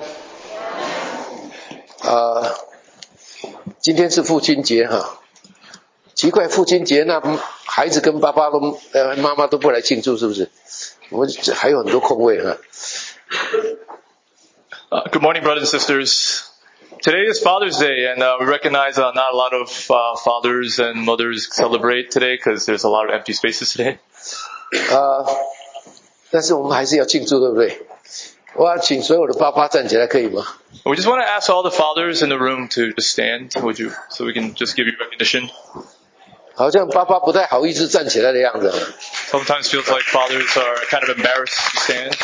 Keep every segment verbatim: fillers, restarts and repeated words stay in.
呃，今天是父亲节哈，奇怪，父亲节那孩子跟爸爸都呃妈妈都不来庆祝，是不是？我们还有很多空位哈。 Uh, good morning, brothers and sisters. Today is Father's Day, and uh, we recognize uh, not a lot of uh, fathers and mothers celebrate today because there's a lot of empty spaces today. 呃，但是我们还是要庆祝，对不对？我要请所有的爸爸站起来，可以吗？ We just want to ask all the fathers in the room to just stand, would you, so we can just give you recognition. 好像爸爸不太好意思站起来的样子。 Sometimes feels like fathers are kind of embarrassed to stand.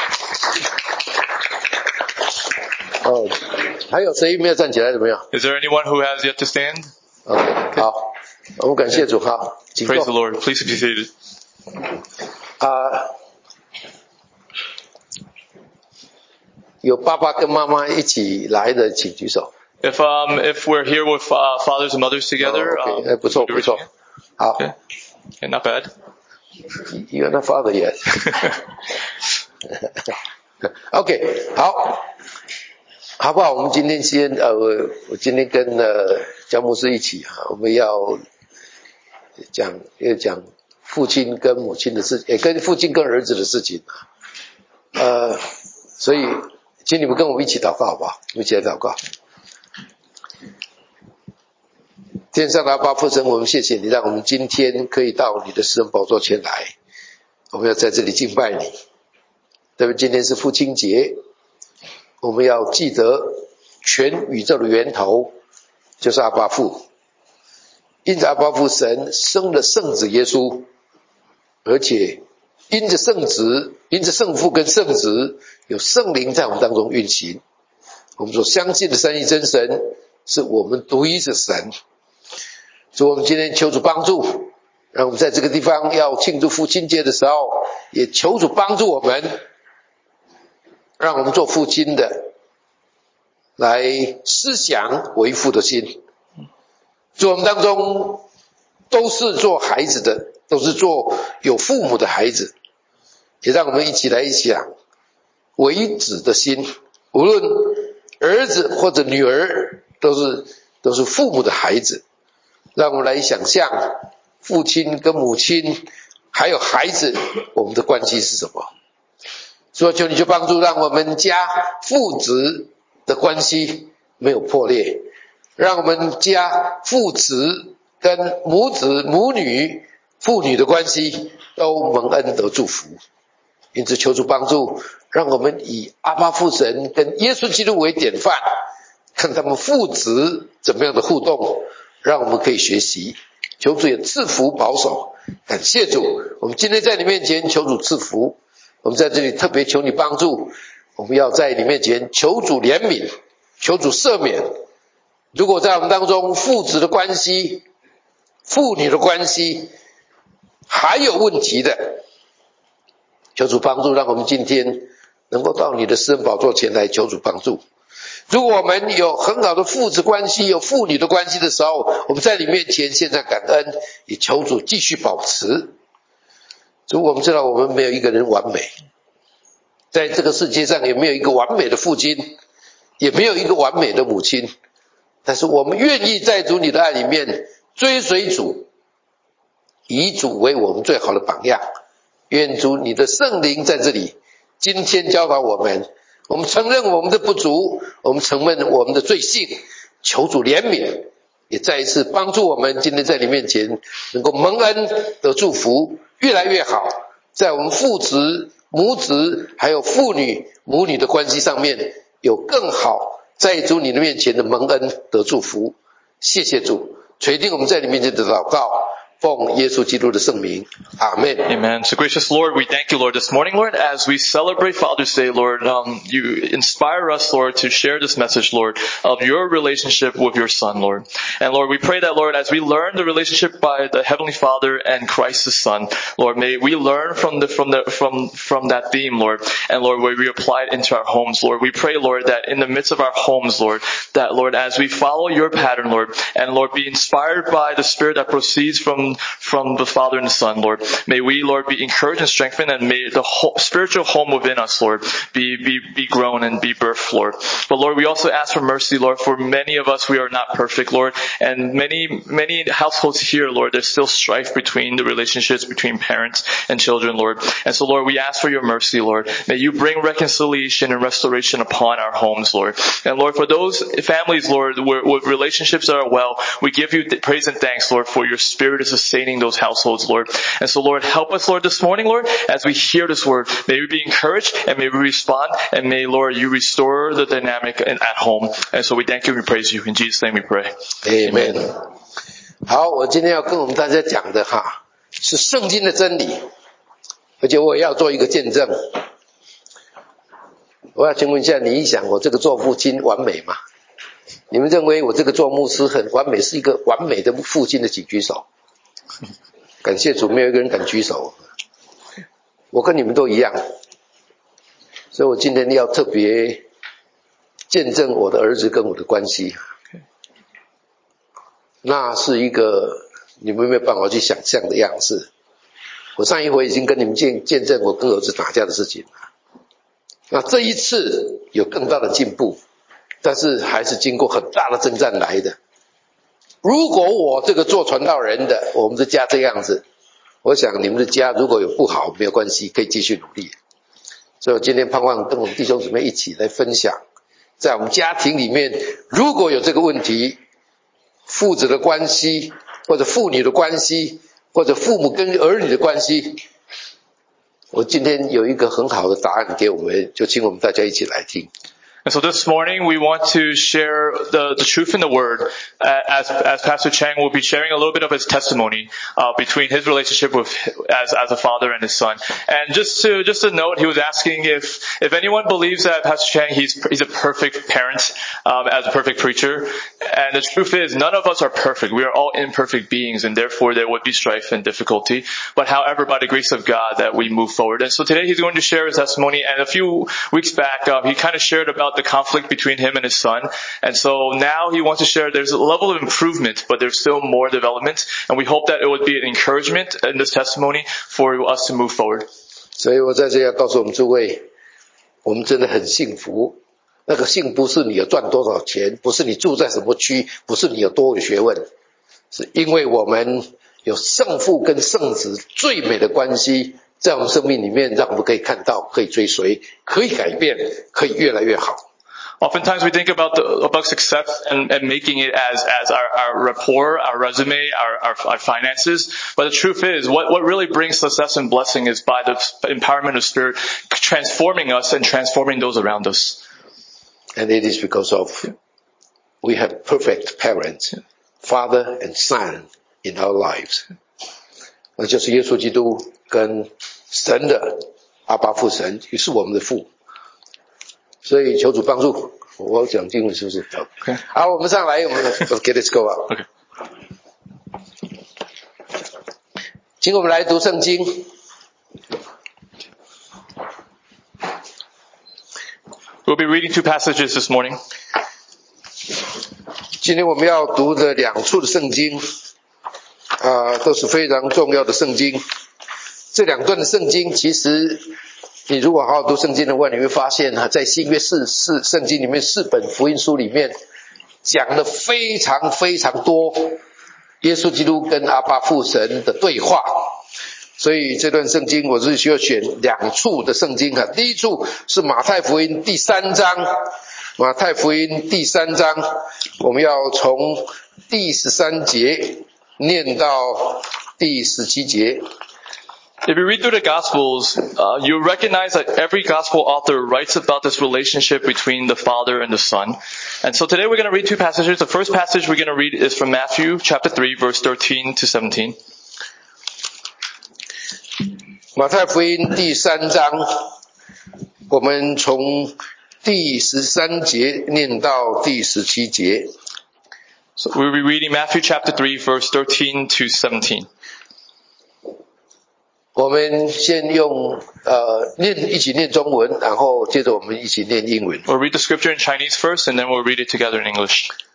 哦，还有谁没有站起来的没有 Is there anyone who has yet to stand? ？OK， 好，我们感谢主，好，请 Praise the 坐。 Lord. Please be seated. 啊、有爸爸跟妈妈一起来的，请举手。 If um if we're here with uh, fathers and mothers together, 哦 OK， um, 哎，不错 would you 不错 raise your hand?， 好。 Okay. Okay, not bad. You're not father yet. OK， 好，好不好？我们今天先呃，我今天跟呃姜牧师一起哈，我们要讲要讲父亲跟母亲的事，也跟父亲跟儿子的事情啊。呃，所以请你们跟我们一起祷告好不好？我们一起来祷告。天上的阿爸父神，我们谢谢你，让我们今天可以到你的施恩宝座前来，我们要在这里敬拜你。特别今天是父亲节，我们要记得全宇宙的源头就是阿爸父，因着阿爸父神生了圣子耶稣，而且因着圣子，因着圣父跟圣子有圣灵在我们当中运行。我们所相信的三一真神是我们独一的神。所以我们今天求主帮助，让我们在这个地方要庆祝父亲节的时候，也求主帮助我们，让我们做父亲的来思想为父的心。所以我们当中都是做孩子的，都是做有父母的孩子，也让我们一起来想为子的心，无论儿子或者女儿，都是都是父母的孩子。让我们来想象父亲跟母亲还有孩子我们的关系是什么。所以求你就帮助，让我们家父子的关系没有破裂，让我们家父子跟母子母女父女的关系都蒙恩得祝福。因此求主帮助，让我们以阿爸父神跟耶稣基督为典范，看他们父子怎么样的互动，让我们可以学习。求主也赐福保守，感谢主，我们今天在你面前求主赐福。我们在这里特别求你帮助，我们要在你面前求主怜悯，求主赦免。如果在我们当中父子的关系、父女的关系还有问题的，求主帮助，让我们今天能够到你的施恩宝座前来求主帮助。如果我们有很好的父子关系，有父女的关系的时候，我们在你面前献上感恩，也求主继续保持。如果我们知道我们没有一个人完美，在这个世界上也没有一个完美的父亲，也没有一个完美的母亲，但是我们愿意在主你的爱里面追随主，以主为我们最好的榜样。愿主你的圣灵在这里今天教导我们，我们承认我们的不足，我们承认我们的罪性，求主怜悯，也再一次帮助我们今天在你面前能够蒙恩得祝福，越来越好，在我们父子母子还有父女母女的关系上面有更好在主你的面前的蒙恩得祝福。谢谢主，垂听我们在你面前的祷告，奉耶稣基督的圣名，阿们。 Amen. So gracious Lord, we thank you, Lord, this morning, Lord, as we celebrate Father's Day, Lord, um, you inspire us, Lord, to share this message, Lord, of your relationship with your Son, Lord. And Lord, we pray that, Lord, as we learn the relationship by the Heavenly Father and Christ the Son, Lord, may we learn from the from the from from that theme, Lord, and Lord, may we apply it into our homes, Lord. We pray, Lord, that in the midst of our homes, Lord, that Lord, as we follow your pattern, Lord, and Lord, be inspired by the Spirit that proceeds from from, from the Father and the Son, Lord. May we, Lord, be encouraged and strengthened, and may the whole, spiritual home within us, Lord, be, be, be grown and be birthed, Lord. But Lord, we also ask for mercy, Lord, for many of us, we are not perfect, Lord, and many, many households here, Lord, there's still strife between the relationships between parents and children, Lord. And so, Lord, we ask for your mercy, Lord. May you bring reconciliation and restoration upon our homes, Lord. And Lord, for those families, Lord, where, with relationships that are well, we give you praise and thanks, Lord, for your Spirit is sustaining those households, Lord. And so, Lord, help us, Lord, this morning, Lord, as we hear this word. May we be encouraged and may we respond, and may, Lord, you restore the dynamic in, at home. And so we thank you and we praise you. In Jesus' name we pray. Amen. 好，我今天要跟我们大家讲的哈，是圣经的真理，而且我也要做一个见证。我要请问一下，你一想我这个做父亲完美吗？你们认为我这个做牧师很完美，是一个完美的父亲的请举手。感谢主，没有一个人敢举手。我跟你们都一样，所以我今天要特别见证我的儿子跟我的关系。那是一个你们没有办法去想象的样子。我上一回已经跟你们见见证我跟儿子打架的事情了。那这一次有更大的进步，但是还是经过很大的征战来的。如果我这个做传道人的，我们的家这样子，我想你们的家如果有不好没有关系，可以继续努力。所以我今天盼望跟我们弟兄姊妹一起来分享，在我们家庭里面如果有这个问题，父子的关系，或者父女的关系，或者父母跟儿女的关系，我今天有一个很好的答案给我们，就请我们大家一起来听。 And so this morning we want to share the, the truth in the Word, uh, as as Pastor Chang will be sharing a little bit of his testimony uh, between his relationship with as as a father and his son. And just to just a note, he was asking if if anyone believes that Pastor Chang he's he's a perfect parent, um, as a perfect preacher. And the truth is, none of us are perfect. We are all imperfect beings, and therefore there would be strife and difficulty. But however, by the grace of God, that we move forward. And so today he's going to share his testimony. And a few weeks back, um, he kind of shared about the conflict between him and his son. And so now he wants to share there's a level of improvement, but there's still more development. And we hope that it would be an encouragement in this testimony for us to move forward. 所以我在这要告诉我们诸位，我们真的很幸福。那个幸不是你有赚多少钱，不是你住在什么区，不是你有多有学问，是因为我们有圣父跟圣子最美的关系，在我们生命里面让我们可以看到，可以追随，可以改变，可以越来越好。 Oftentimes we think about the, about success and, and making it as, as our, our rapport, our resume, our, our, our finances. But the truth is, what, what really brings success and blessing is by the empowerment of Spirit transforming us and transforming those around us. And it is because of we have perfect parents, father and son in our lives. 那就是耶稣基督跟神的阿爸父神，也是我们的父。所以求主帮助。我讲经文是不是 ？OK。好，我们上来，我们 OK，let's go out。OK。请我们来读圣经。 We'll be reading two passages this morning. 今天我们要读的两处的圣经，啊、呃，都是非常重要的圣经。这两段的圣经，其实你如果好好读圣经的话，你会发现啊，在新约四四圣经里面四本福音书里面，讲了非常非常多耶稣基督跟阿爸父神的对话。所以这段圣经我是需要选两处的圣经啊。第一处是马太福音第三章，马太福音第三章，我们要从第十三节念到第十七节。 If you read through the Gospels, uh, you recognize that every Gospel author writes about this relationship between the Father and the Son. And so today we're going to read two passages. The first passage we're going to read is from Matthew chapter three, verse thirteen to seventeen. 马太福音第三章，我们从第十三节念到第十七节。 So we'll be reading Matthew chapter three, verse thirteen to seventeen. 我们先用呃念一起念中文，然后接着我们一起念英文。 We'll read the scripture in Chinese first, and then we'll read it together in English.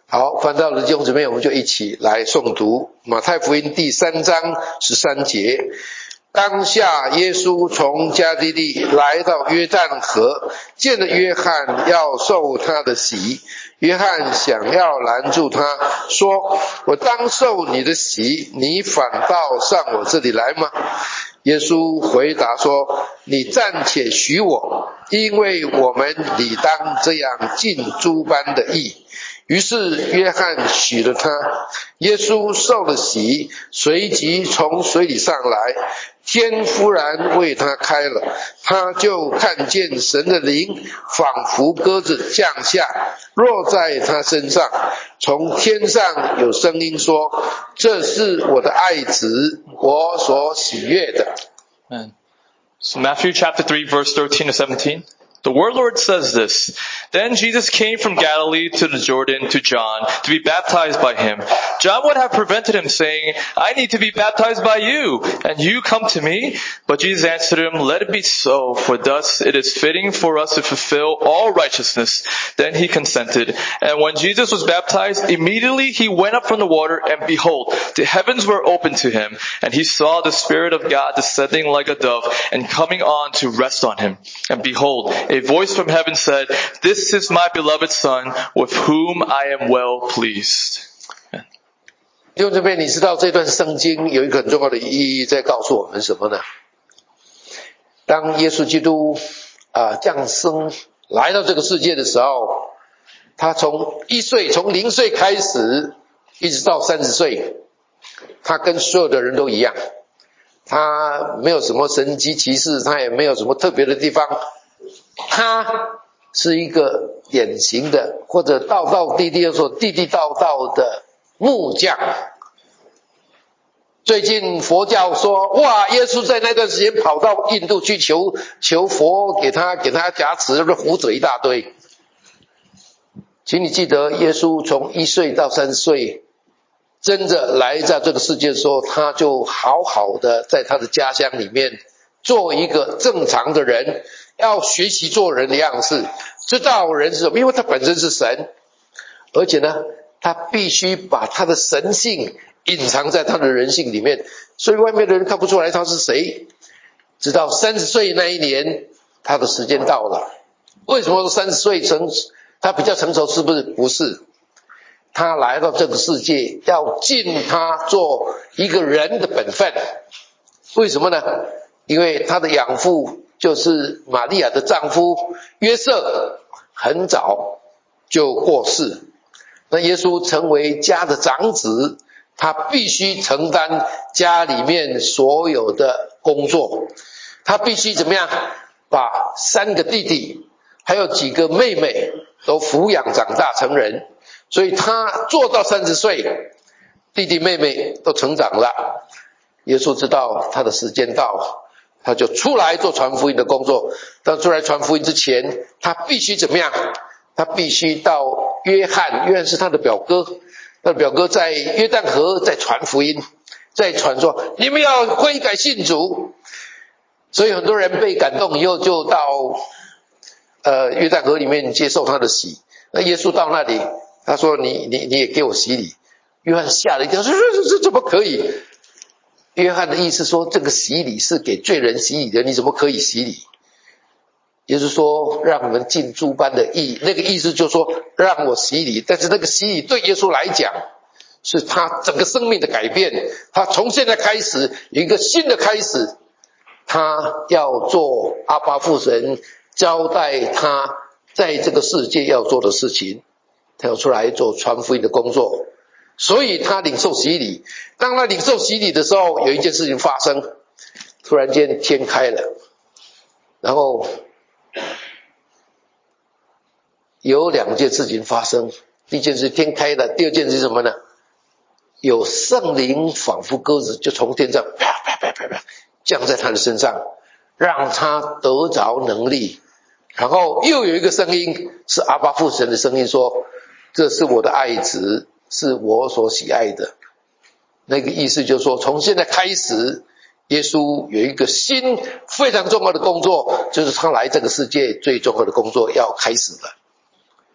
好，翻到了弟兄姊妹，我们就一起来诵读马太福音第三章十三节。当下耶稣从加利利来到约旦河，见了约翰要受他的洗。约翰想要拦住他，说：我当受你的洗，你反倒上我这里来吗？耶稣回答说：你暂且许我，因为我们理当这样尽诸般的义。于是约翰许了他，耶稣受了洗，随即从水里上来，天忽然为他开了，他就看见神的灵仿佛鸽子降下，落在他身上。从天上有声音说：这是我的爱子，我所喜悦的。 Amen. So Matthew chapter three, verse thirteen to seventeen. The word Lord says this: Then Jesus came from Galilee to the Jordan to John to be baptized by him. John would have prevented him, saying, I need to be baptized by you, and you come to me? But Jesus answered him, Let it be so, for thus it is fitting for us to fulfill all righteousness. Then he consented. And when Jesus was baptized, immediately he went up from the water, and behold, the heavens were opened to him, and he saw the Spirit of God descending like a dove and coming on to rest on him. And behold, a voice from heaven said, This is my beloved Son, with whom I am well pleased. 弟兄姊妹，你知道这段圣经有一个很重要的意义在告诉我们什么呢？当耶稣基督啊降生来到这个世界的时候，他从一岁从零岁开始一直到三十岁，他跟所有的人都一样，他没有什么神迹奇事，他也没有什么特别的地方，他是一个典型的，或者道道地地的说地地道道的木匠。最近佛教说，哇，耶稣在那段时间跑到印度去求求佛给他给他加持，胡扯一大堆。请你记得，耶稣从一岁到三十岁，真的来到这个世界的时候，他就好好的在他的家乡里面做一个正常的人，要学习做人的样式，知道人是什么，因为他本身是神，而且呢，他必须把他的神性隐藏在他的人性里面，所以外面的人看不出来他是谁。直到三十岁那一年，他的时间到了。为什么说三十岁成他比较成熟？是不是？不是，他来到这个世界要尽他做一个人的本分。为什么呢？因为他的养父就是玛利亚的丈夫约瑟很早就过世，那耶稣成为家的长子，他必须承担家里面所有的工作，他必须怎么样把三个弟弟还有几个妹妹都抚养长大成人，所以他做到三十岁，弟弟妹妹都成长了。耶稣知道他的时间到，他就出来做传福音的工作。但出来传福音之前，他必须怎么样？他必须到约翰，约翰是他的表哥，他的表哥在约旦河在传福音，在传说你们要悔改信主。所以很多人被感动以后就到呃约旦河里面接受他的洗。那耶稣到那里，他说你你你也给我洗礼。约翰吓了一跳，说这这怎么可以？约翰的意思说，这个洗礼是给罪人洗礼的，你怎么可以洗礼？也就是说，让我们尽诸般的义，那个意思就是说让我洗礼，但是那个洗礼对耶稣来讲是他整个生命的改变，他从现在开始有一个新的开始，他要做阿爸父神交代他在这个世界要做的事情，他要出来做传福音的工作，所以他领受洗礼。当他领受洗礼的时候，有一件事情发生，突然间天开了，然后有两件事情发生。第一件事天开了，第二件事是什么呢？有圣灵仿佛鸽子就从天上啪啪啪啪啪降在他的身上，让他得着能力。然后又有一个声音，是阿爸父神的声音说，这是我的爱子，是我所喜爱的。那个意思就是说，从现在开始，耶稣有一个新非常重要的工作，就是他来这个世界最重要的工作要开始了。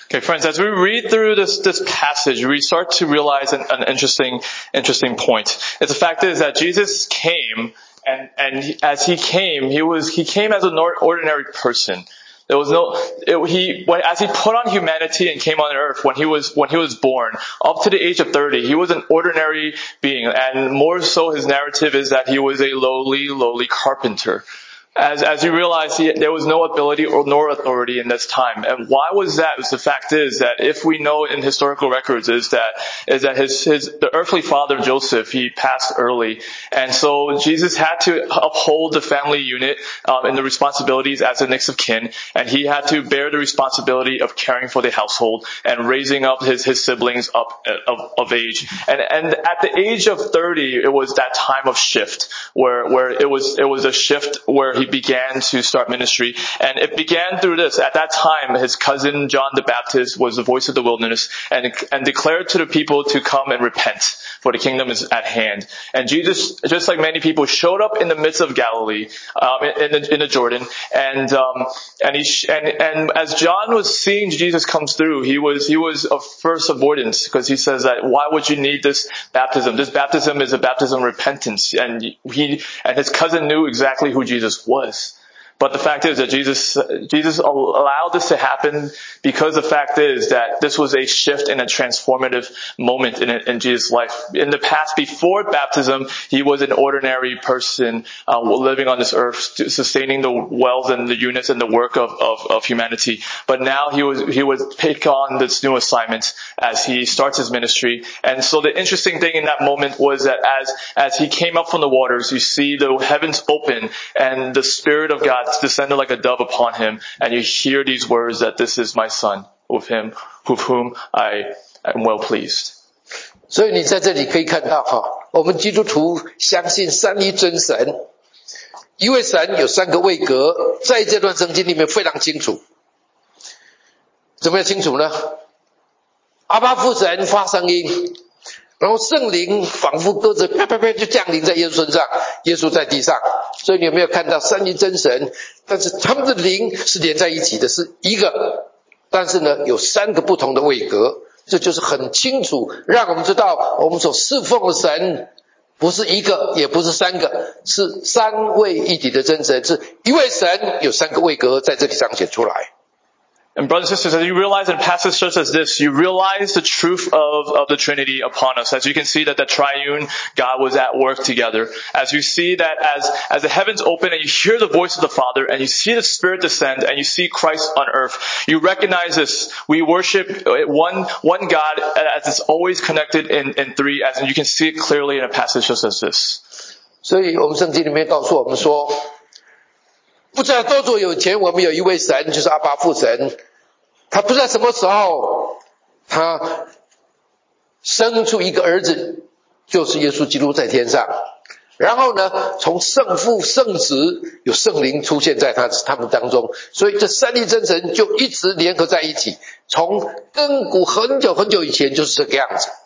Okay, friends, as we read through this, this passage, we start to realize an, an interesting, interesting point. It's the fact is that Jesus came, and, and he, as he came, he was, he came as an ordinary person. There was no, it, he, when, as he put on humanity and came on earth, when he was, when he was born, up to the age of thirty, he was an ordinary being, and more so his narrative is that he was a lowly, lowly carpenter. As, as you realize, he, there was no ability or nor authority in this time. And why was that? The fact is that if we know in historical records is that, is that his, his, the earthly father Joseph, he passed early. And so Jesus had to uphold the family unit, um, and the responsibilities as a next of kin. And he had to bear the responsibility of caring for the household and raising up his, his siblings up of, of age. And, and at the age of thirty, it was that time of shift where, where it was, it was a shift where he began to start ministry. And it began through this. At that time, his cousin John the Baptist was the voice of the wilderness and, and declared to the people to come and repent, for the kingdom is at hand. And Jesus, just like many people, showed up in the midst of Galilee, um, in, the, in the Jordan. And, um, and he, and, and as John was seeing Jesus comes through, he was, he was of first avoidance, because he says that, why would you need this baptism? This baptism is a baptism of repentance. And he, and his cousin knew exactly who Jesus was. was. But the fact is that Jesus, Jesus allowed this to happen because the fact is that this was a shift and a transformative moment in, in Jesus' life. In the past, before baptism, he was an ordinary person, uh, living on this earth, sustaining the wells and the units and the work of, of, of humanity. But now he was, he would take on this new assignment as he starts his ministry. And so the interesting thing in that moment was that as, as he came up from the waters, you see the heavens open and the Spirit of God descended like a dove upon him, and you hear these words that this is my son, with him, with whom I am well pleased. 所以你在这里可以看到哈，我们基督徒相信三一真神，一位神有三个位格，在这段圣经里面非常清楚。怎么样清楚呢？阿爸父神发声音，然后圣灵仿佛鸽子啪啪啪就降临在耶稣身上，耶稣在地上。所以你有没有看到三一真神？但是他们的灵是连在一起的，是一个，但是呢有三个不同的位格，这就是很清楚让我们知道我们所侍奉的神不是一个也不是三个，是三位一体的真神，是一位神有三个位格在这里彰显出来。 And brothers and sisters, as you realize in a passage such as this, you realize the truth of, of the Trinity upon us. As you can see that the triune God was at work together. As you see that as, as the heavens open and you hear the voice of the Father and you see the Spirit descend and you see Christ on earth, you recognize this. We worship one, one God as it's always connected in, in three, as you can see it clearly in a passage such as this. 所以我们圣经里面告诉我们说，不知道多久以前我们有一位神，就是阿爸父神，他不知道什么时候他生出一个儿子，就是耶稣基督在天上，然后呢从圣父圣子有圣灵出现在他他们当中，所以这三一真神就一直联合在一起，从亘古很久很久以前就是这个样子。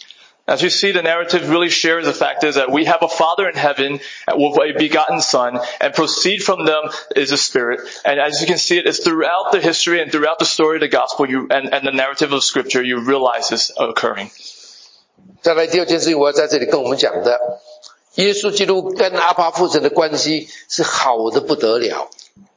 As you see, the narrative really shares the fact is that we have a Father in heaven with a begotten Son, and proceed from them is a Spirit. And as you can see it, it's throughout the history and throughout the story of the gospel you, and, and the narrative of Scripture, you realize this occurring. 再来第二件事情，我要在这里跟我们讲的，耶稣基督跟阿爸父神的关系是好的不得了。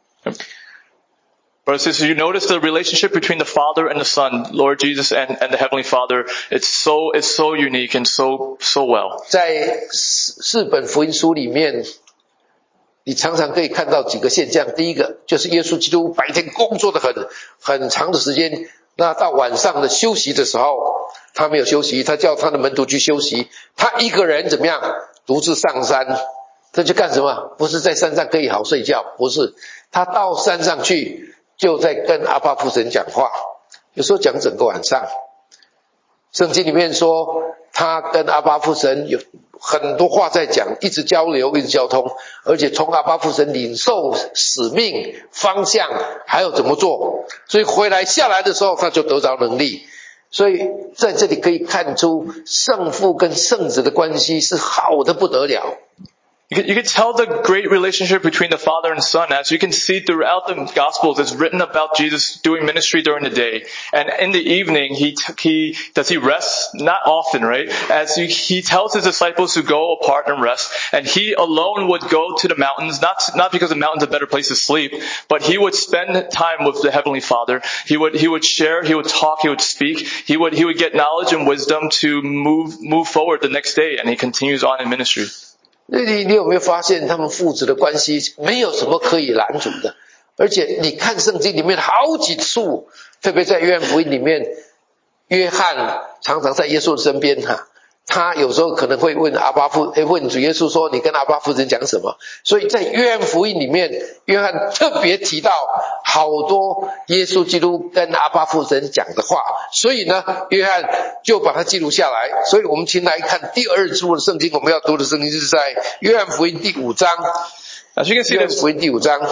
Brothers and sisters, you notice the relationship between the Father and the Son, Lord Jesus and, and the Heavenly Father. It's so, it's so unique and so, so well. 在四本福音书里面，你常常可以看到几个现象。第一个就是耶稣基督白天工作的很很长的时间，那到晚上的休息的时候，他没有休息，他叫他的门徒去休息，他一个人怎么样？独自上山。他去干什么？不是在山上可以好睡觉，不是，他到山上去。就在跟阿爸父神讲话，有时候讲整个晚上。圣经里面说他跟阿爸父神有很多话在讲，一直交流一直交通，而且从阿爸父神领受使命方向还有怎么做，所以回来下来的时候他就得着能力。所以在这里可以看出圣父跟圣子的关系是好的不得了。 You can, you can tell the great relationship between the Father and Son, as you can see throughout the Gospels. It's written about Jesus doing ministry during the day, and in the evening, he he does he rest? Not often, right? As he, he tells his disciples to go apart and rest, and he alone would go to the mountains, not not because the mountain's a better place to sleep, but he would spend time with the Heavenly Father. He would he would share, he would talk, he would speak, he would he would get knowledge and wisdom to move move forward the next day, and he continues on in ministry. 你你有没有发现他们父子的关系没有什么可以拦阻的？而且你看圣经里面好几处，特别在约翰福音里面，约翰常常在耶稣身边哈，他有时候可能会问阿爸父，诶问主耶稣说你跟阿爸父神讲什么？所以在约翰福音里面，约翰特别提到好多耶稣基督跟阿爸父神讲的话，所以呢，约翰就把它记录下来。所以我们请来看第二处的圣经，我们要读的圣经是在约翰福音第五章。 As you can see, 约翰福音第五章。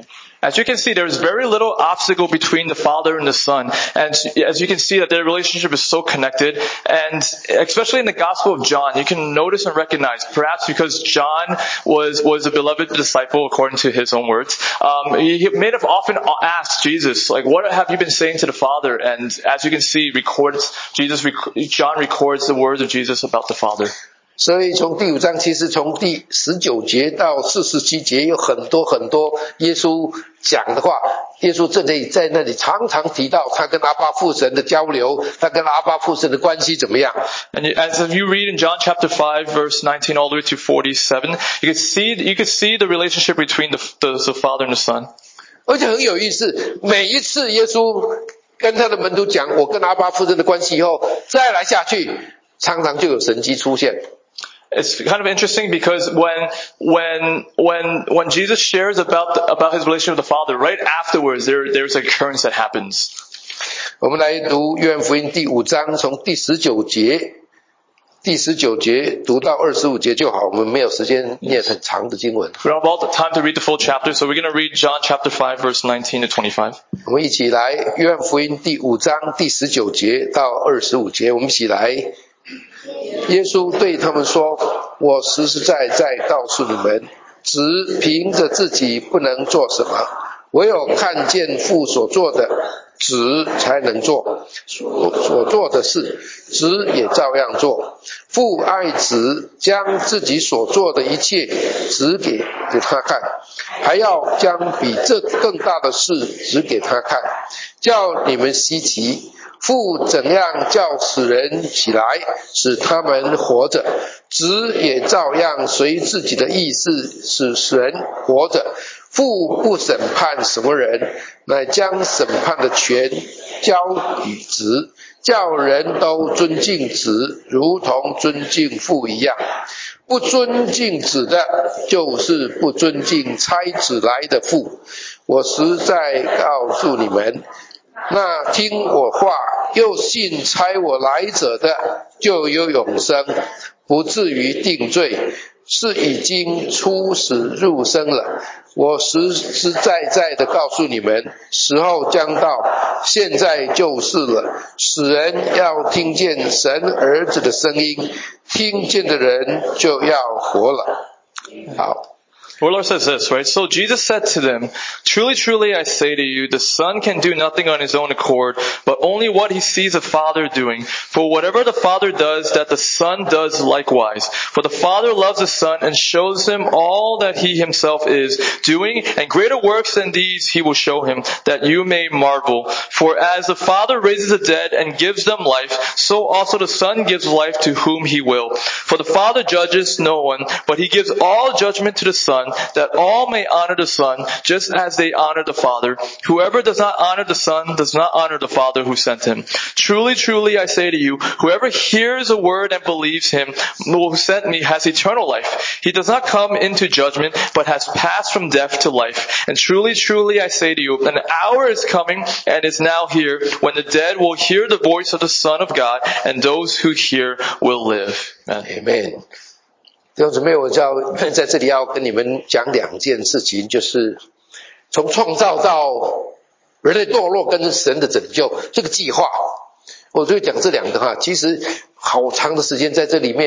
As you can see, there's very little obstacle between the Father and the Son. And as you can see that their relationship is so connected. And especially in the Gospel of John, you can notice and recognize, perhaps because John was, was a beloved disciple according to his own words, um, he may have often asked Jesus, like, what have you been saying to the Father? And as you can see, records, Jesus, John records the words of Jesus about the Father. 所以从第五章，其实从第十九节到四十七节有很多很多耶稣讲的话。耶稣在那里在那里常常提到他跟阿爸父神的交流，他跟阿爸父神的关系怎么样。 And as you read in John chapter five, verse nineteen all the way to forty-seven, you can see you can see the relationship between the, the, the Father and the Son. 而且很有意思，每一次耶稣跟他的门徒讲我跟阿爸父神的关系以后，再来下去，常常就有神迹出现。 It's kind of interesting because when, when, when, when Jesus shares about, the, about his relationship with the Father, right afterwards, there, there's an occurrence that happens. 我们来读约翰福音第五章，从第十九节，第十九节读到二十五节就好，我们没有时间念很长的经文。 We don't have all the time to read the full chapter, so we're going to read John chapter five, verse nineteen to twenty-five. 我们一起来约翰福音第五章第十九节到二十五节，我们一起来。耶稣对他们说，我实实在在告诉你们，只凭着自己不能做什么，唯有看见父所做的，子才能做。所所做的事，子也照样做。父爱子，将自己所做的一切指给给他看，还要将比这更大的事指给他看，叫你们稀奇。父怎样叫死人起来，使他们活着，子也照样随自己的意思使死人活着。父不审判什么人，乃将审判的权交与子，叫人都尊敬子，如同尊敬父一样。不尊敬子的，就是不尊敬差子来的父。我实在告诉你们，那听我话又信差我来者的，就有永生，不至于定罪，是已经出死入生了。我实实在在的告诉你们，时候将到，现在就是了。使人要听见神儿子的声音，听见的人就要活了。好。 Our Lord says this, right? So Jesus said to them, truly, truly, I say to you, the Son can do nothing on his own accord, but only what he sees the Father doing. For whatever the Father does, that the Son does likewise. For the Father loves the Son and shows him all that he himself is doing, and greater works than these he will show him, that you may marvel. For as the Father raises the dead and gives them life, so also the Son gives life to whom he will. For the Father judges no one, but he gives all judgment to the Son, that all may honor the Son, just as they honor the Father. Whoever does not honor the Son does not honor the Father who sent him. Truly, truly, I say to you, whoever hears a word and believes him who sent me has eternal life. He does not come into judgment, but has passed from death to life. And truly, truly, I say to you, an hour is coming and is now here, when the dead will hear the voice of the Son of God, and those who hear will live. Amen. Amen. 弟兄姊妹，我要在这里要跟你们讲两件事情，就是从创造到人类堕落跟神的拯救这个计划，我就讲这两个哈。其实好长的时间在这里面，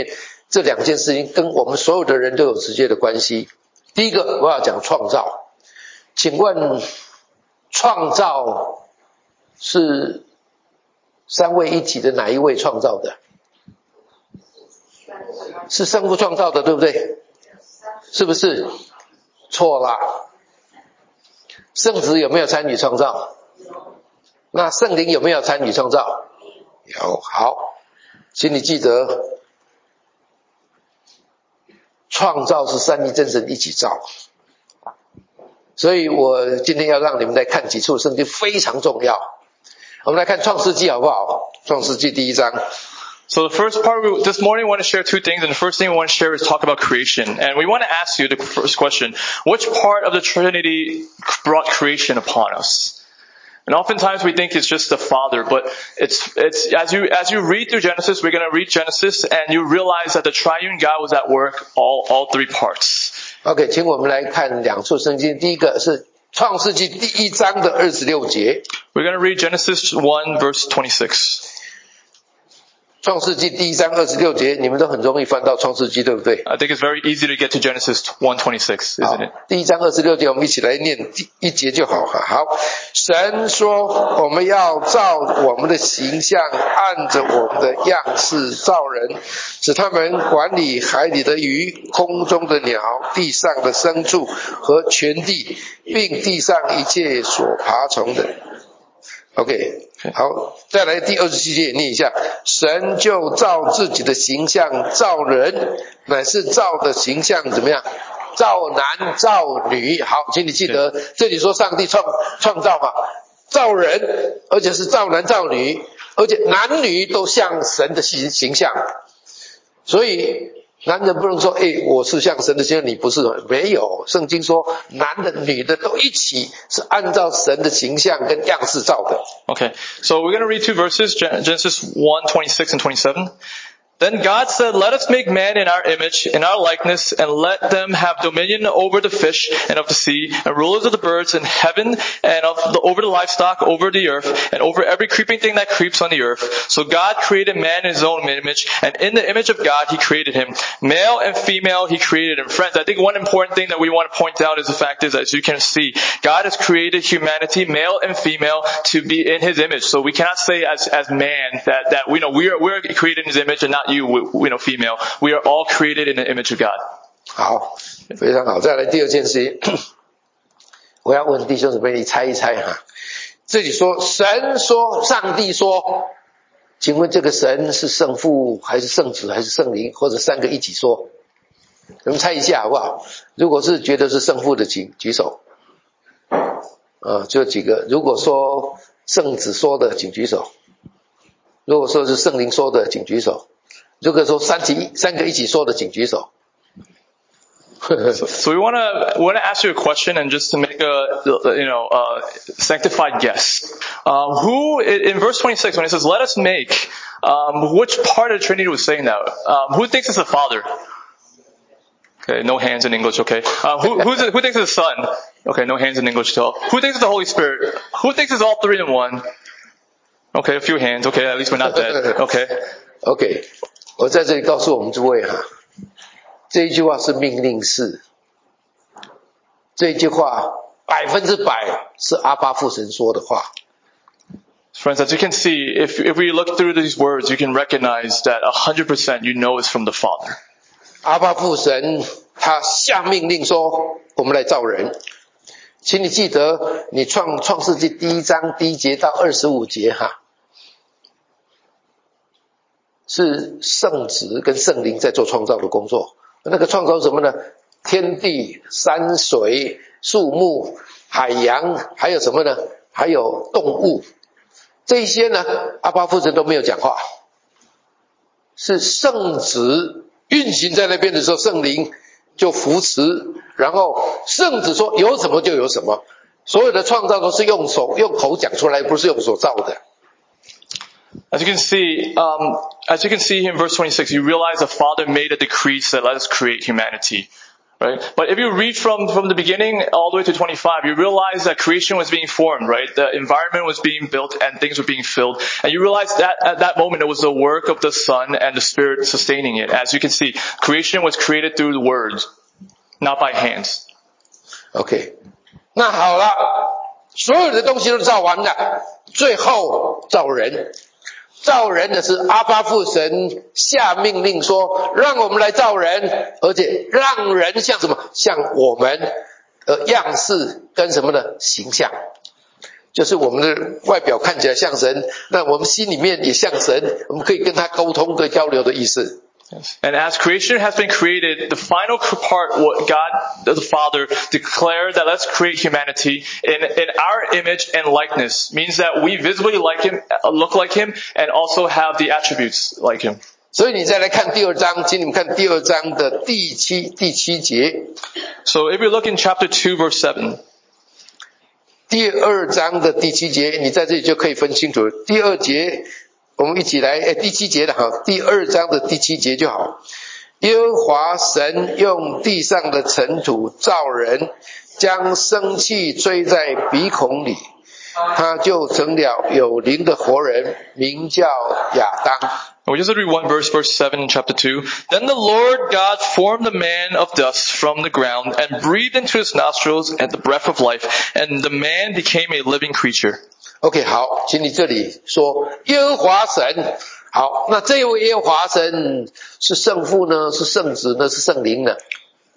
这两件事情跟我们所有的人都有直接的关系。第一个我要讲创造，请问创造是三位一体的哪一位创造的？是圣父创造的，对不对？是不是？错啦。圣子有没有参与创造？那圣灵有没有参与创造？有。好，请你记得，创造是三一真神一起造。所以我今天要让你们来看几处圣经，非常重要。我们来看创世纪好不好？创世纪第一章。 So the first part, we, this morning we want to share two things, and the first thing we want to share is talk about creation. And we want to ask you the first question, which part of the Trinity brought creation upon us? And oftentimes we think it's just the Father, but it's, it's, as you, as you read through Genesis, we're going to read Genesis, and you realize that the triune God was at work, all, all three parts. OK, 请我们来看两处圣经。第一个是创世纪第一章的二十六节。 We're going to read Genesis one verse twenty-six. 创世纪第一章二十六节，你们都很容易翻到创世纪，对不对？ I think it's very easy to get to Genesis one twenty-six, isn't it? 第一章二十六节，我们一起来念第一节就好。好，神说，我们要照我们的形象，按着我们的样式造人，使他们管理海里的鱼、空中的鸟、地上的牲畜和全地，并地上一切所爬虫的。OK， 好，再来第二十七节也念一下。神就照自己的形象造人，乃是照的形象怎么样？造男造女。好，请你记得，这里说上帝创创造嘛，造人，而且是造男造女，而且男女都像神的形形象。所以男人不能说，诶，我是像神的形象，你不是。没有，圣经说男的女的都一起是按照神的形象跟样式造的。 Okay, so we're going to read two verses, Genesis one twenty-six and twenty-seven. Then God said, let us make man in our image, in our likeness, and let them have dominion over the fish and of the sea, and rulers of the birds in heaven, and of the, over the livestock, over the earth, and over every creeping thing that creeps on the earth. So God created man in his own image, and in the image of God he created him. Male and female he created him. Friends, I think one important thing that we want to point out is the fact is, as you can see, God has created humanity, male and female, to be in his image. So we cannot say as, as man that, that we know we are, we're created in his image and not you, we know, female. We are all created in the image of God. 好，非常好。再来第二件事情，我要问弟兄姊妹，你猜一猜哈。这里说神说，上帝说，请问这个神是圣父还是圣子还是圣灵，或者三个一起说？你们猜一下好不好？如果是觉得是圣父的，请举手。啊，就几个。如果说圣子说的，请举手。如果说是圣灵说的，请举手。如果说三起三个一起说的，请举手。 so, so we want to want to ask you a question, and just to make a you know uh, sanctified guess. Um, who in verse twenty-six when it says "Let us make," um, which part of the Trinity was saying that? Um, who thinks it's the Father? Okay, no hands in English. Okay, uh, who who's it, who thinks it's the Son? Okay, no hands in English too. Who thinks it's the Holy Spirit? Who thinks it's all three in one? Okay, a few hands. Okay, at least we're not dead. Okay. OK， 我在这里告诉我们诸位哈，这一句话是命令式，这一句话百分之百是阿爸父神说的话。 Friends, as you can see, if if we look through these words, you can recognize that one hundred percent you know it's from the Father. 阿爸父神他下命令说，我们来造人。请你记得，你创创世纪第一章第一节到二十五节哈。是圣子跟圣灵在做创造的工作。那个创造什么呢？天地、山水、树木、海洋，还有什么呢？还有动物。这一些呢，阿爸父神都没有讲话，是圣子运行在那边的时候，圣灵就扶持，然后圣子说有什么就有什么。所有的创造都是用手用口讲出来，不是用手造的。 As you can see, um, as you can see here in verse twenty-six, you realize the Father made a decree that let us create humanity. Right? But if you read from, from the beginning all the way to twenty-five, you realize that creation was being formed, right? The environment was being built and things were being filled. And you realize that at that moment it was the work of the Son and the Spirit sustaining it. As you can see, creation was created through the words, not by hands. OK， 那好了，所有的东西都造完了，最后造人。造人的是阿爸父神下命令说，让我们来造人，而且让人像什么？像我们的样式跟什么呢？形象，就是我们的外表看起来像神，那我们心里面也像神，我们可以跟他沟通、跟交流的意思。 And as creation has been created, the final part, what God the Father declared that let's create humanity in, in our image and likeness, means that we visibly like Him, look like Him, and also have the attributes like Him. 所以你再来看第二章，请你们看第二章的第七第七节。 So if you look in chapter two, verse seven. 第二章的第七节，你在这里就可以分清楚了。第二节。我们一起来，诶，第七节的哈，第二章的第七节就好。耶和华神用地上的尘土造人，将生气吹在鼻孔里，他就成了有灵的活人，名叫亚当。 We just read one verse, verse seven in chapter two. Then the Lord God formed the man of dust from the ground and breathed into his nostrils and the breath of life, and the man became a living creature. OK， 好，请你这里说耶和华神。好，那这位耶和华神是圣父呢？是圣子呢？是圣灵呢？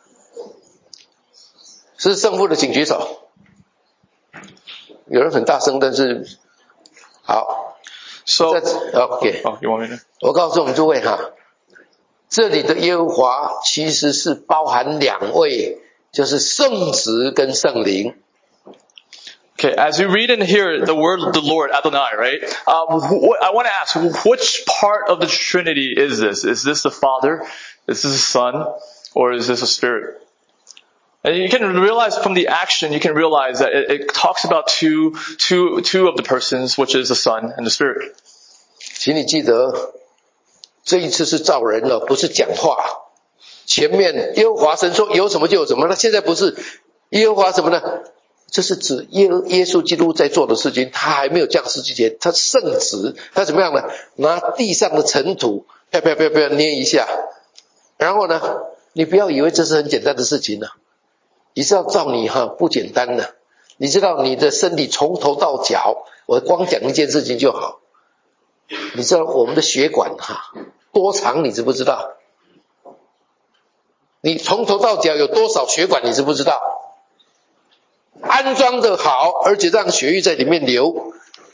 是圣父的，请举手。有人很大声，但是好。 So, OK， oh, you want me to? 我告诉我们诸位哈，这里的耶和华其实是包含两位，就是圣子跟圣灵。 Okay, as you read and hear the word of the Lord, Adonai, right? Um, wh- I want to ask, which part of the Trinity is this? Is this the Father? Is this the Son? Or is this a Spirit? And you can realize from the action, you can realize that it, it talks about two, two, two of the persons, which is the Son and the Spirit. 请你记得，这一次是造人了，不是讲话。前面耶和华神说有什么就有什么，那现在不是耶和华什么呢？这是指耶耶稣基督在做的事情，他还没有降世之前，他圣子，他怎么样呢？拿地上的尘土，啪啪啪啪捏一下，然后呢，你不要以为这是很简单的事情呢、啊，你知道造你哈不简单的，你知道你的身体从头到脚，我光讲一件事情就好，你知道我们的血管哈多长，你知不知道？你从头到脚有多少血管，你知不知道？安装的好，而且让血液在里面流。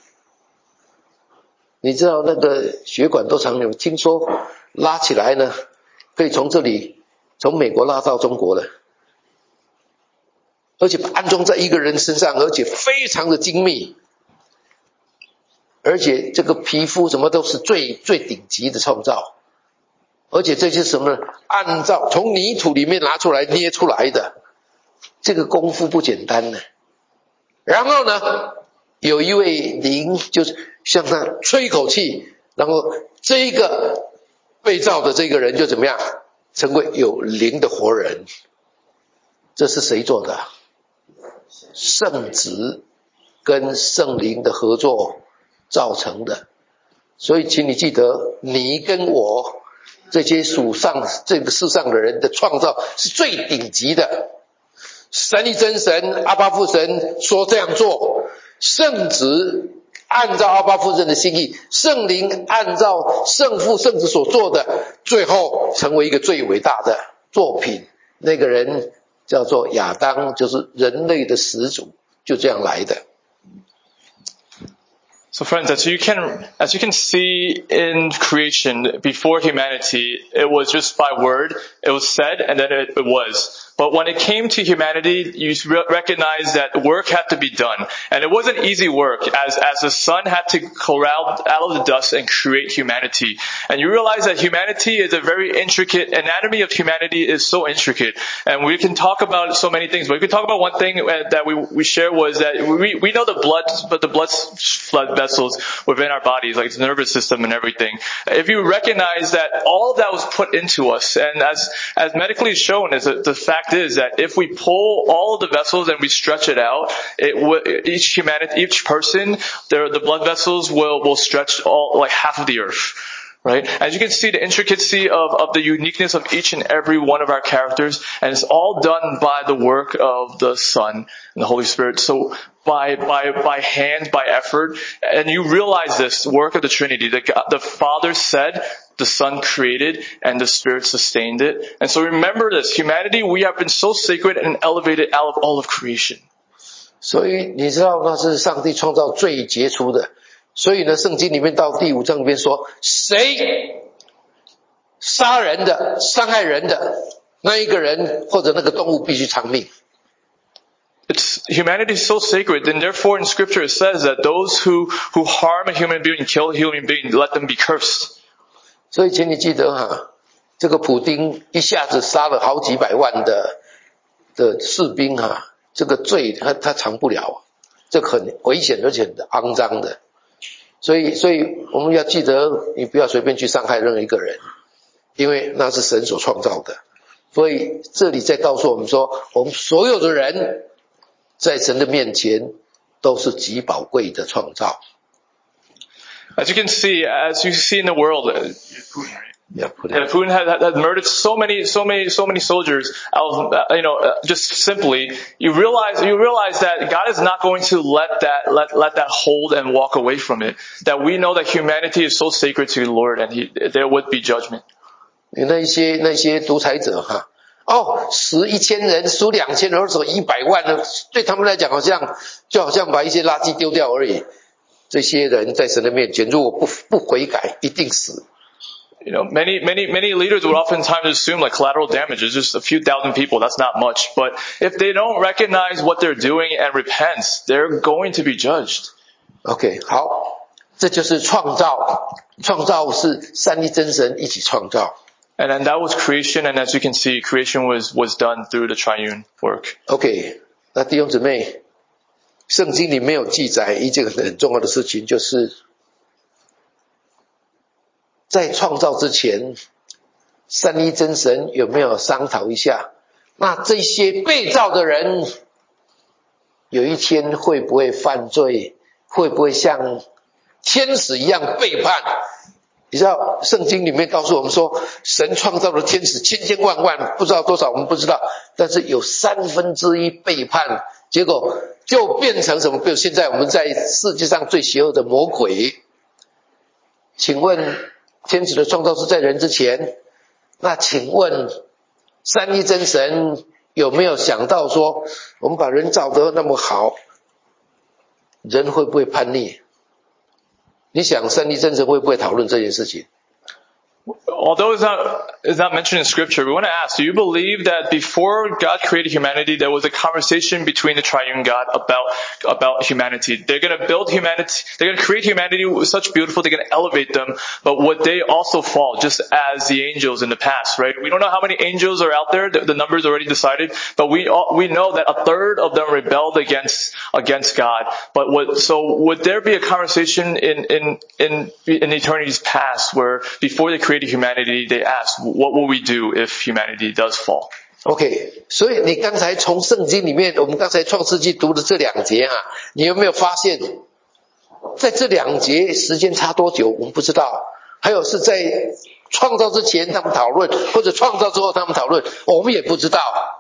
你知道那个血管多长？有听说拉起来呢，可以从这里从美国拉到中国了，而且安装在一个人身上，而且非常的精密，而且这个皮肤什么都是最最顶级的创造，而且这些什么呢？按照从泥土里面拿出来捏出来的。这个功夫不简单呢。然后呢，有一位灵就是向他吹口气，然后这一个被造的这个人就怎么样，成为有灵的活人。这是谁做的？圣子跟圣灵的合作造成的。所以请你记得，你跟我这些属上这个世上的人的创造是最顶级的。神一真神阿爸父神说这样做，圣子按照阿爸父神的心意，圣灵按照圣父圣子所做的，最后成为一个最伟大的作品。那个人叫做亚当，就是人类的始祖，就这样来的。 So friends, as you can, as you can see in creation, before humanity, it was just by word, it was said, and then it, it was. But when it came to humanity, you recognize that work had to be done. And it wasn't easy work, as, as the Son had to corral out of the dust and create humanity. And you realize that humanity is a very intricate, anatomy of humanity is so intricate. And we can talk about so many things, but we can talk about one thing that we, we share was that we, we know the blood, but the blood vessels within our bodies, like the nervous system and everything. If you recognize that all of that was put into us, and as, as medically shown is the fact fact is that if we pull all of the vessels and we stretch it out, it w- each humanity, each person, their, the blood vessels will, will stretch all, like half of the earth. Right? As you can see, the intricacy of, of the uniqueness of each and every one of our characters, and it's all done by the work of the Son and the Holy Spirit. So by, by, by hand, by effort, and you realize this work of the Trinity, that God, the Father said, the Son created, and the Spirit sustained it. And so remember this, humanity, we have been so sacred and elevated out of all of creation. 所以你知道那是上帝创造最杰出的。所以呢，圣经里面到第五章里面说，谁杀人的、伤害人的，那一个人或者那个动物必须偿命。 It's, humanity is so sacred, and therefore in Scripture it says that those who, who harm a human being, kill a human being, let them be cursed. 所以请你记得哈，这个普丁一下子杀了好几百万的的士兵哈，这个罪他他偿不了，这很危险而且很肮脏的。所以，所以我们要记得，你不要随便去伤害任何一个人，因为那是神所创造的。所以这里在告诉我们说，我们所有的人在神的面前都是极宝贵的创造。 As you can see, as you see in the world, Yeah, put it. yeah, Putin had, had murdered so many, so many, so many soldiers. Out of, uh, you know, uh, just simply, you realize, you realize that God is not going to let that, let, let that hold and walk away from it. That we know that humanity is so sacred to the Lord, and He, there would be judgment. 那一些那些独裁者哈，哦，死一千人，输两千人，或者一百万呢，对他们来讲好像就好像把一些垃圾丢掉而已。这些人在神的面前，如果不不悔改，一定死。 You know, many, many, many leaders would oftentimes assume like collateral damage is just a few thousand people. That's not much. But if they don't recognize what they're doing and repent, they're going to be judged. OK， 好，这就是创造，创造是三一真神一起创造。 And then that was creation, and as you can see, creation was, was done through the triune work. OK， 那弟兄姊妹，圣经里面有记载一件很重要的事情，就是在创造之前，三一真神有没有商讨一下？那这些被造的人，有一天会不会犯罪？会不会像天使一样背叛？你知道，圣经里面告诉我们说，神创造的天使千千万万，不知道多少，我们不知道，但是有三分之一背叛，结果就变成什么？比如现在我们在世界上最邪恶的魔鬼。请问，天使的创造是在人之前，那请问三一真神有没有想到说，我们把人造得那么好，人会不会叛逆？你想三一真神会不会讨论这件事情？ Although it's not, it's not mentioned in Scripture, we want to ask, do you believe that before God created humanity, there was a conversation between the triune God about, about humanity? They're going to build humanity, they're going to create humanity with such beautiful, they're going to elevate them, but would they also fall, just as the angels in the past, right? We don't know how many angels are out there, the, the number's already decided, but we all, we know that a third of them rebelled against, against God. But what, so would there be a conversation in, in, in, in eternity's past where before they created humanity, they asked, what will we do if humanity does fall? OK， 所以你刚才从圣经里面，我们刚才创世纪读的这两节啊，你有没有发现，在这两节时间差多久，我们不知道。还有是在创造之前他们讨论，或者创造之后他们讨论，我们也不知道。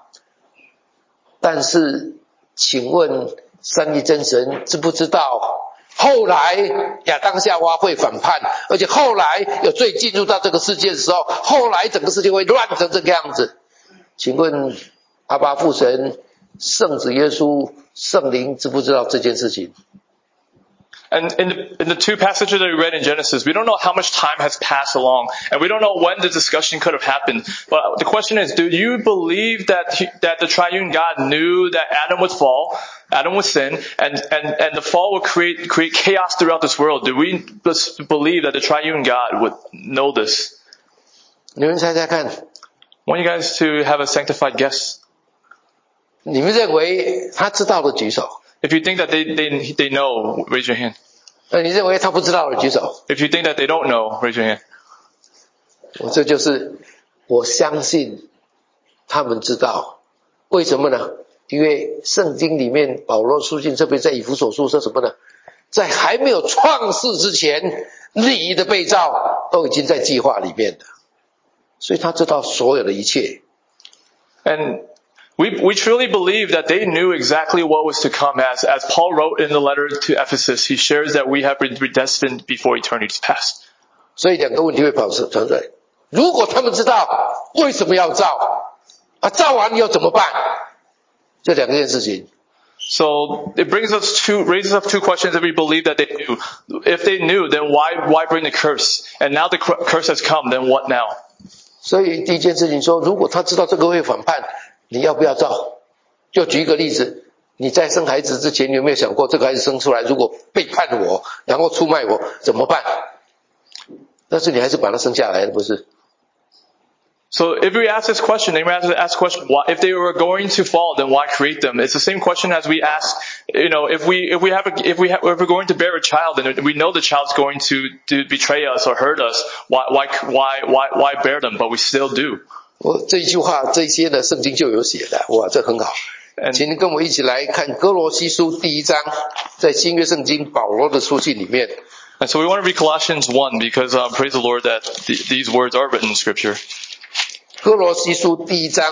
但是，请问三一真神知不知道？后来亚当夏娃会反叛，而且后来有罪进入到这个世界的时候，后来整个世界会乱成这个样子。请问阿爸父神、圣子耶稣、圣灵知不知道这件事情？ And in the, in the two passages that we read in Genesis, we don't know how much time has passed along, and we don't know when the discussion could have happened. But the question is, do you believe that he, that the triune God knew that Adam would fall, Adam would sin, and, and, and the fall would create, create chaos throughout this world? Do we believe that the triune God would know this? 你们猜猜看。 I want you guys to have a sanctified guess. 你们认为他知道的举手。 If you think that they, they, they know, raise your hand. 那你认为他不知道的举手。 If you think that they don't know, raise your hand. 我这就是我相信他们知道， 为什么呢？因为圣经里面保罗书信特别在以弗所书说什么呢？在还没有创世之前，你的被造都已经在计划里面了，所以他知道所有的一切。 And we we truly believe that they knew exactly what was to come. As as Paul wrote in the letter to Ephesus, he shares that we have been predestined before eternity's past. 所以两个问题会跑出来：如果他们知道为什么要造，啊，造完要怎么办？这两件事情。 So it brings us two raises up two questions that we believe that they knew. If they knew, then why why bring the curse? And now the curse has come, then what now? 所以第一件事情说，如果他知道这个会反叛，你要不要造？就举一个例子，你在生孩子之前，你有没有想过这个孩子生出来如果背叛我，然后出卖我怎么办？但是你还是把他生下来，不是？ So if we ask this question, then we have to ask the question, why, if they were going to fall, then why create them? It's the same question as we ask, you know, if we, if we have a, if we have, if we're going to bear a child and we know the child's going to, to betray us or hurt us, why, why, why, why, why bear them? But we still do. 我这一句话，这些呢，圣经就有写的，哇，这很好。请你跟我一起来看哥罗西书第一章，在新约圣经保罗的书信里面。 And so we want to read Colossians one because, um, praise the Lord that th- these words are written in Scripture. 哥罗西书第一章，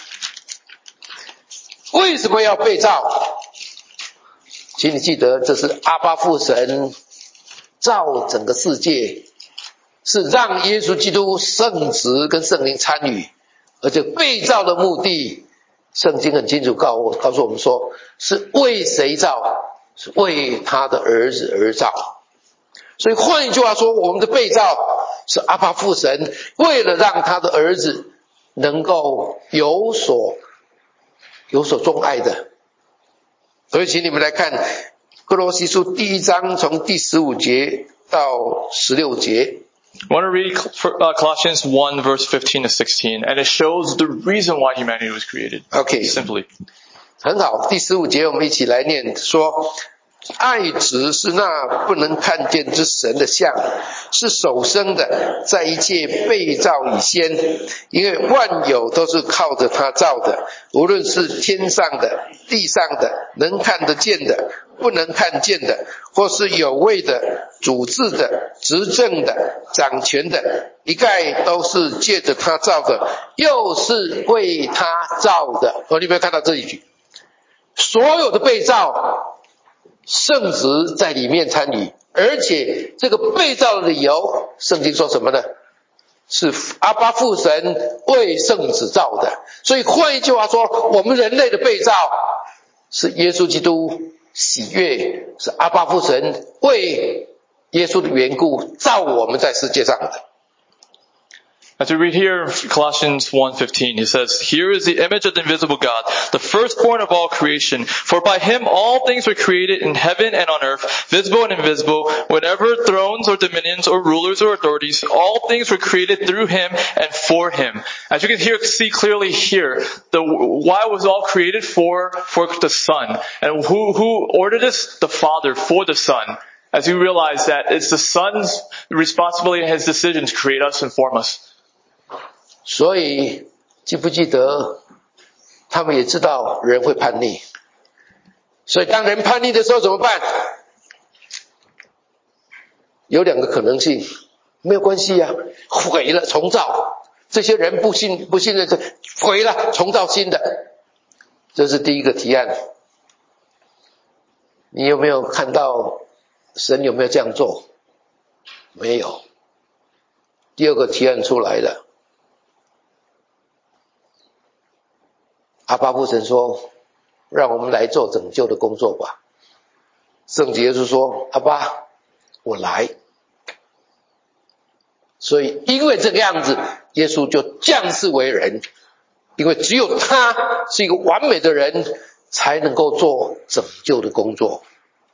为什么要被造？请你记得，这是阿爸父神造整个世界，是让耶稣基督圣子跟圣灵参与，而且被造的目的，圣经很清楚告我告诉我们说，是为谁造？是为他的儿子而造。所以换一句话说，我们的被造是阿爸父神为了让他的儿子能够有所有所钟爱的。所以请你们来看哥罗西书第一章从第十五节到十六节。 I want to read uh, Colossians one verse fifteen to sixteen, and it shows the reason why humanity was created. Okay. Simply. 很好，第十五节我们一起来念说，爱子是那不能看见之神的像，是首生的，在一切被造以先，因为万有都是靠着他造的，无论是天上的、地上的，能看得见的、不能看见的，或是有位的、主治的、执政的、掌权的，一概都是借着他造的，又是为他造的。哦，你有没有看到这一句？所有的被造，圣子在里面参与，而且这个被造的理由，圣经说什么呢？是阿爸父神为圣子造的。所以换一句话说，我们人类的被造是耶稣基督喜悦，是阿爸父神为耶稣的缘故造我们在世界上的。 As we read here, Colossians one fifteen, he says, "Here is the image of the invisible God, the firstborn of all creation. For by him all things were created in heaven and on earth, visible and invisible, whatever thrones or dominions or rulers or authorities, all things were created through him and for him." As you can hear, see clearly here, the why was all created for for the Son, and who who ordered this? The Father for the Son. As we realize that it's the Son's responsibility and his decision to create us and form us. 所以记不记得他们也知道人会叛逆，所以当人叛逆的时候怎么办？有两个可能性，没有关系啊，毁了重造，这些人不信不信任这毁了重造新的，这是第一个提案。你有没有看到神有没有这样做？没有。第二个提案出来了，阿爸父神说，让我们来做拯救的工作吧。圣子耶稣说，阿爸，我来。所以因为这个样子，耶稣就降世为人，因为只有他是一个完美的人，才能够做拯救的工作。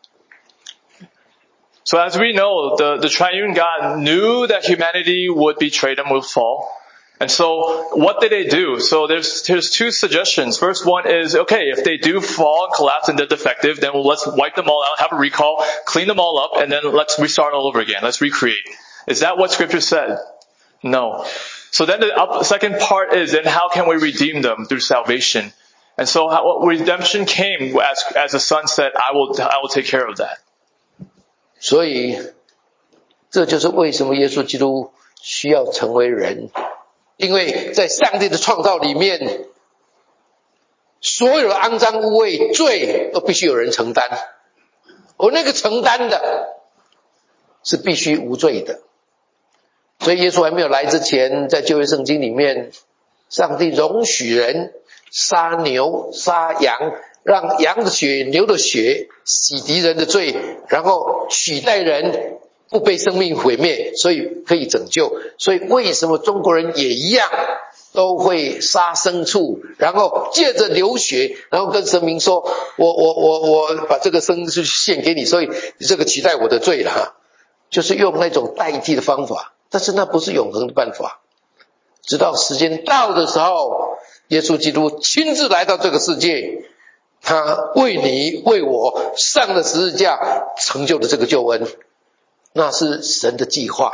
So as we know, the, the triune God knew that humanity would betray them, would fall. And so what did they do? So there's, there's two suggestions. First one is, okay, if they do fall and collapse and they're defective, then let's wipe them all out, have a recall, clean them all up, and then let's restart all over again. Let's recreate. Is that what Scripture said? No. So then the second part is, then how can we redeem them through salvation? And so how, redemption came as, as the Son said, I will, I will take care of that. 所以这就是为什么耶稣基督需要成为人，因为在上帝的创造里面，所有的肮脏污秽罪都必须有人承担，而那个承担的是必须无罪的。所以耶稣还没有来之前，在旧约圣经里面，上帝容许人杀牛杀羊，让羊的血牛的血洗涤人的罪，然后取代人不被生命毁灭，所以可以拯救。所以为什么中国人也一样都会杀牲畜，然后借着流血，然后跟神明说，我我我我把这个牲畜献给你，所以你这个取代我的罪了哈，就是用那种代替的方法，但是那不是永恒的办法。直到时间到的时候，耶稣基督亲自来到这个世界，他为你为我上了十字架，成就了这个救恩，那是神的计划。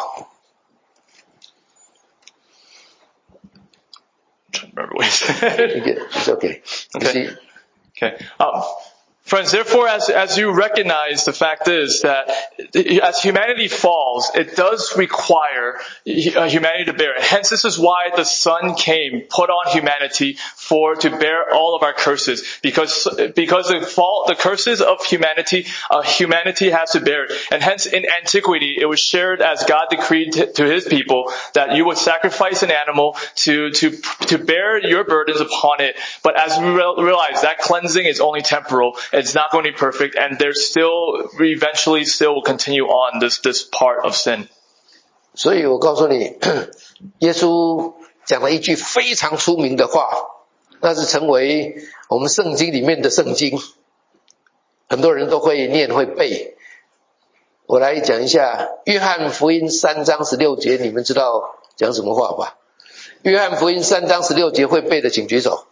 Remember what he said. It's okay. Okay. Okay. Um, friends, therefore, as, as you recognize, the fact is that as humanity falls, it does require humanity to bear it. Hence, this is why the Son came, put on humanity for, to bear all of our curses. Because, because the fault, the curses of humanity, uh, humanity has to bear it. And hence, in antiquity, it was shared as God decreed to, to his people that you would sacrifice an animal to, to, to bear your burdens upon it. But as we realize, that cleansing is only temporal. It's not going to be perfect, and there's still, eventually still will continue on this, this part of sin. 所以我告诉你，耶稣讲了一句非常出名的话，那是成为我们圣经里面的圣经，很多人都会念会背。我来讲一下约翰福音三章十六节，你们知道讲什么话吧？约翰福音三章十六节会背的请举手。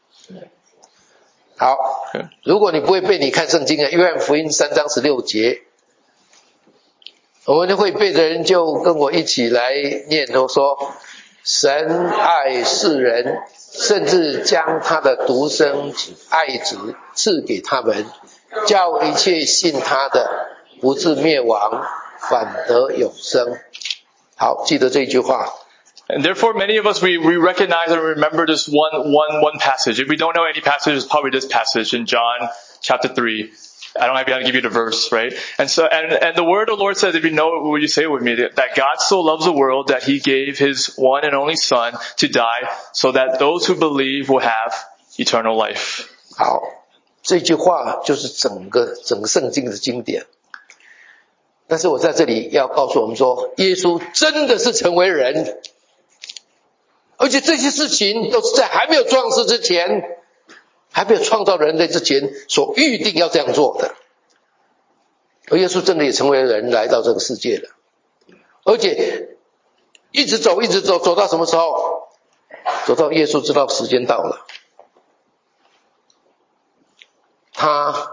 好，如果你不会背，你看圣经啊，约翰福音三章十六节，我们会背的人就跟我一起来念，都说神爱世人，甚至将他的独生爱子赐给他们，叫一切信他的不至灭亡，反得永生。好，记得这一句话。 And therefore, many of us, we, we recognize and remember this one, one, one passage. If we don't know any passage, it's probably this passage in John chapter three. I don't have to give you the verse, right? And so, and, and the word of the Lord says, if you know it, will you say it with me? That God so loves the world that he gave his one and only son to die so that those who believe will have eternal life. 好，这句话就是整个整个圣经的经典。但是我在这里要告诉我们说，耶稣真的是成为人。而且这些事情都是在还没有创世之前，还没有创造人类之前所预定要这样做的。而耶稣真的也成为人来到这个世界了，而且一直走一直走，走到什么时候？走到耶稣知道时间到了，他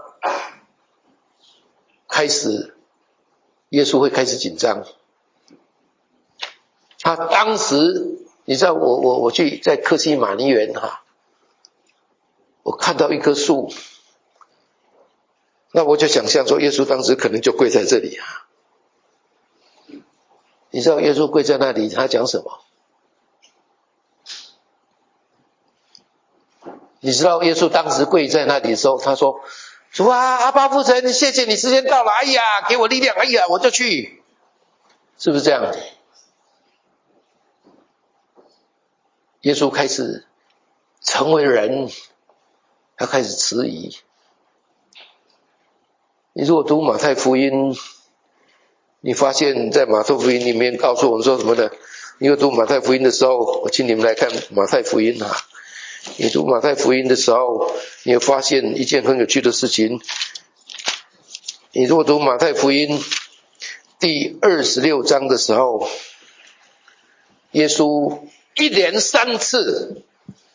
开始，耶稣会开始紧张。他当时你知道我我我去在客西马尼园哈，我看到一棵树，那我就想象说耶稣当时可能就跪在这里啊。你知道耶稣跪在那里他讲什么？你知道耶稣当时跪在那里的时候他说，主啊，阿爸父神，谢谢你时间到了，哎呀给我力量，哎呀我就去，是不是这样？耶稣开始成为人，他开始迟疑。你如果读马太福音，你发现在马太福音里面告诉我们说什么呢？你有读马太福音的时候，我请你们来看马太福音啊。你读马太福音的时候，你会发现一件很有趣的事情。你如果读马太福音第二十六章的时候，耶稣一连三次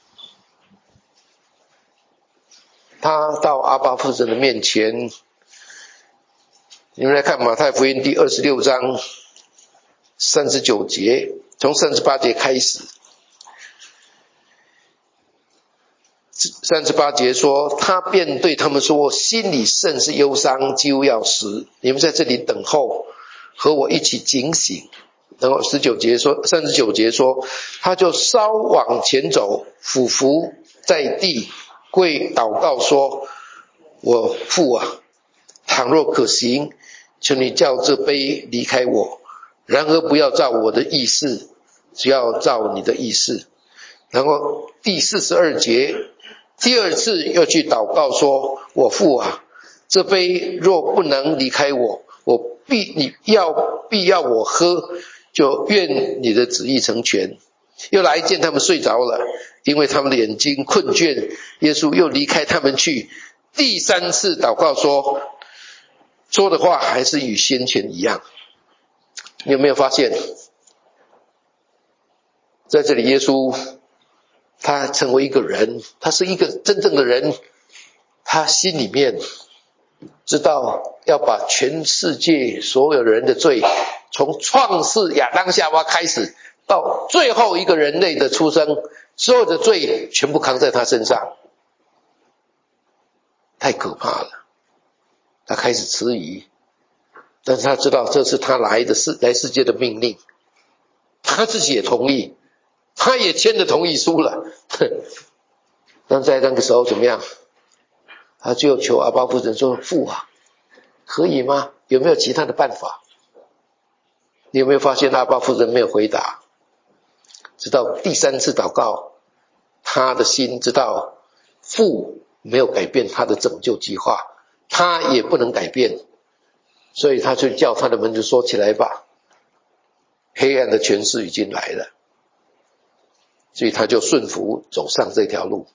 他到阿爸父神的面前。你们来看马太福音第二十六章三十九节，从三十八节开始。 三十八节说，他便对他们说，心里甚是忧伤，几乎要死，你们在这里等候，和我一起警醒。然后十九节说，三十九节说，他就稍往前走，俯伏在地，跪祷告说，我父啊，倘若可行，求你叫这杯离开我，然而不要照我的意思，只要照你的意思。然后第四十二节，第二次又去祷告说，我父啊，这杯若不能离开我，我必你要必要我喝，就愿你的旨意成全。又来见他们睡着了，因为他们的眼睛困倦。耶稣又离开他们去，第三次祷告说，说的话还是与先前一样。你有没有发现，在这里耶稣他成为一个人，他是一个真正的人，他心里面知道要把全世界所有人的罪，从创世亚当夏娃开始，到最后一个人类的出生，所有的罪全部扛在他身上，太可怕了。他开始迟疑，但是他知道这是他来的世来世界的命令，他自己也同意，他也签了同意书了。但在那个时候怎么样？他就求阿爸父神说，父啊，可以吗？有没有其他的办法？你有没有发现阿爸父神没有回答？直到第三次祷告，他的心知道父没有改变他的拯救计划，他也不能改变，所以他就叫他的门徒说，起来吧，黑暗的权势已经来了。所以他就顺服走上这条路。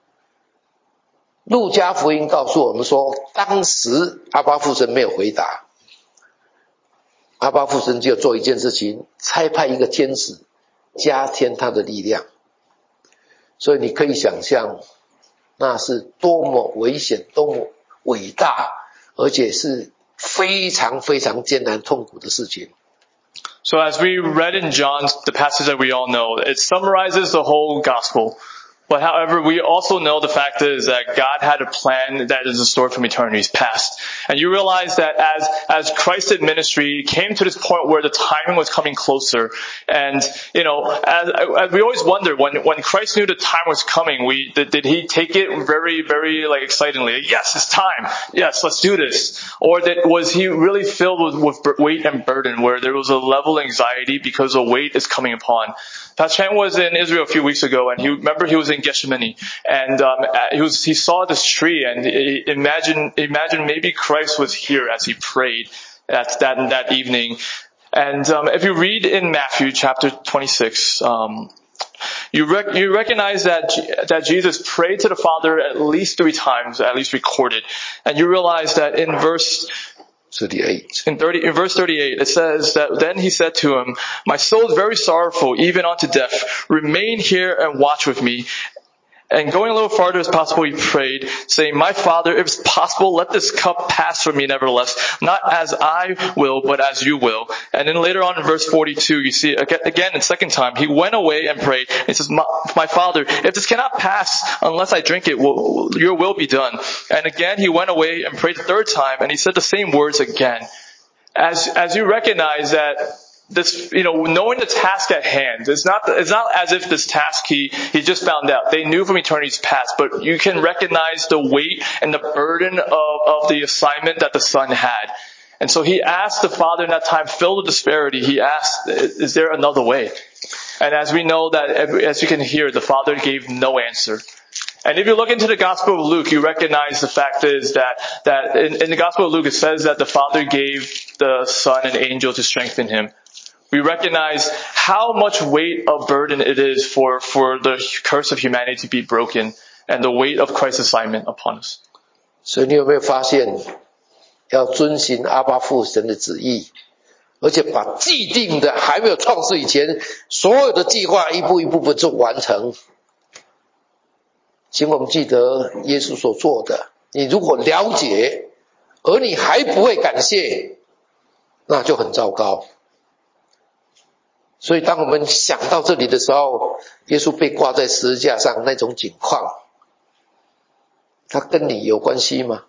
路加福音告诉我们说，当时阿爸父神没有回答，阿爸父神就做一件事情，差派一个天使加添他的力量。所以你可以想象，那是多么危险，多么伟大，而且是非常非常艰难痛苦的事情。 So as we read in John, the passage that we all know, it summarizes the whole gospel. But however, we also know the fact is that God had a plan that is restored from eternity's past. And you realize that as, as Christ's ministry came to this point where the timing was coming closer, and, you know, as, as we always wonder, when, when Christ knew the time was coming, we, did, did he take it very, very, like, excitingly? Yes, it's time. Yes, let's do this. Or that, was he really filled with, with weight and burden, where there was a level of anxiety because a weight is coming upon? Pastor Chan was in Israel a few weeks ago, and he remember he was in Gethsemane, and um, he was he saw this tree, and he, imagine imagine maybe Christ was here as he prayed at that that evening. And um, if you read in Matthew chapter twenty-six, um, you rec- you recognize that that Jesus prayed to the Father at least three times, at least recorded, and you realize that in verse. thirty-eight. In thirty, in verse thirty-eight, it says that then he said to him, my soul is very sorrowful, even unto death. Remain here and watch with me. And going a little farther as possible, he prayed, saying, my Father, if it's possible, let this cup pass from me nevertheless, not as I will, but as you will. And then later on in verse forty-two, you see, again, the second time, he went away and prayed. He says, my, my Father, if this cannot pass unless I drink it, will, your will be done. And again, he went away and prayed the third time, and he said the same words again. As, as you recognize that, this, you know, knowing the task at hand, it's not, it's not as if this task he, he just found out. They knew from eternity's past, but you can recognize the weight and the burden of, of the assignment that the Son had. And so he asked the Father in that time, filled with disparity, he asked, is there another way? And as we know that, as you can hear, the Father gave no answer. And if you look into the Gospel of Luke, you recognize the fact is that, that in, in the Gospel of Luke, it says that the Father gave the Son an angel to strengthen him. We recognize how much weight of burden it is for, for the curse of humanity to be broken and the weight of Christ's assignment upon us. 所以你有没有发现，要遵行阿爸父神的旨意，而且把既定的还没有创世以前所有的计划一步一步步做完成。请我们记得耶稣所做的，你如果了解，而你还不会感谢，那就很糟糕。所以当我们想到这里的时候，耶稣被挂在十字架上那种景况， 他跟你有关系吗？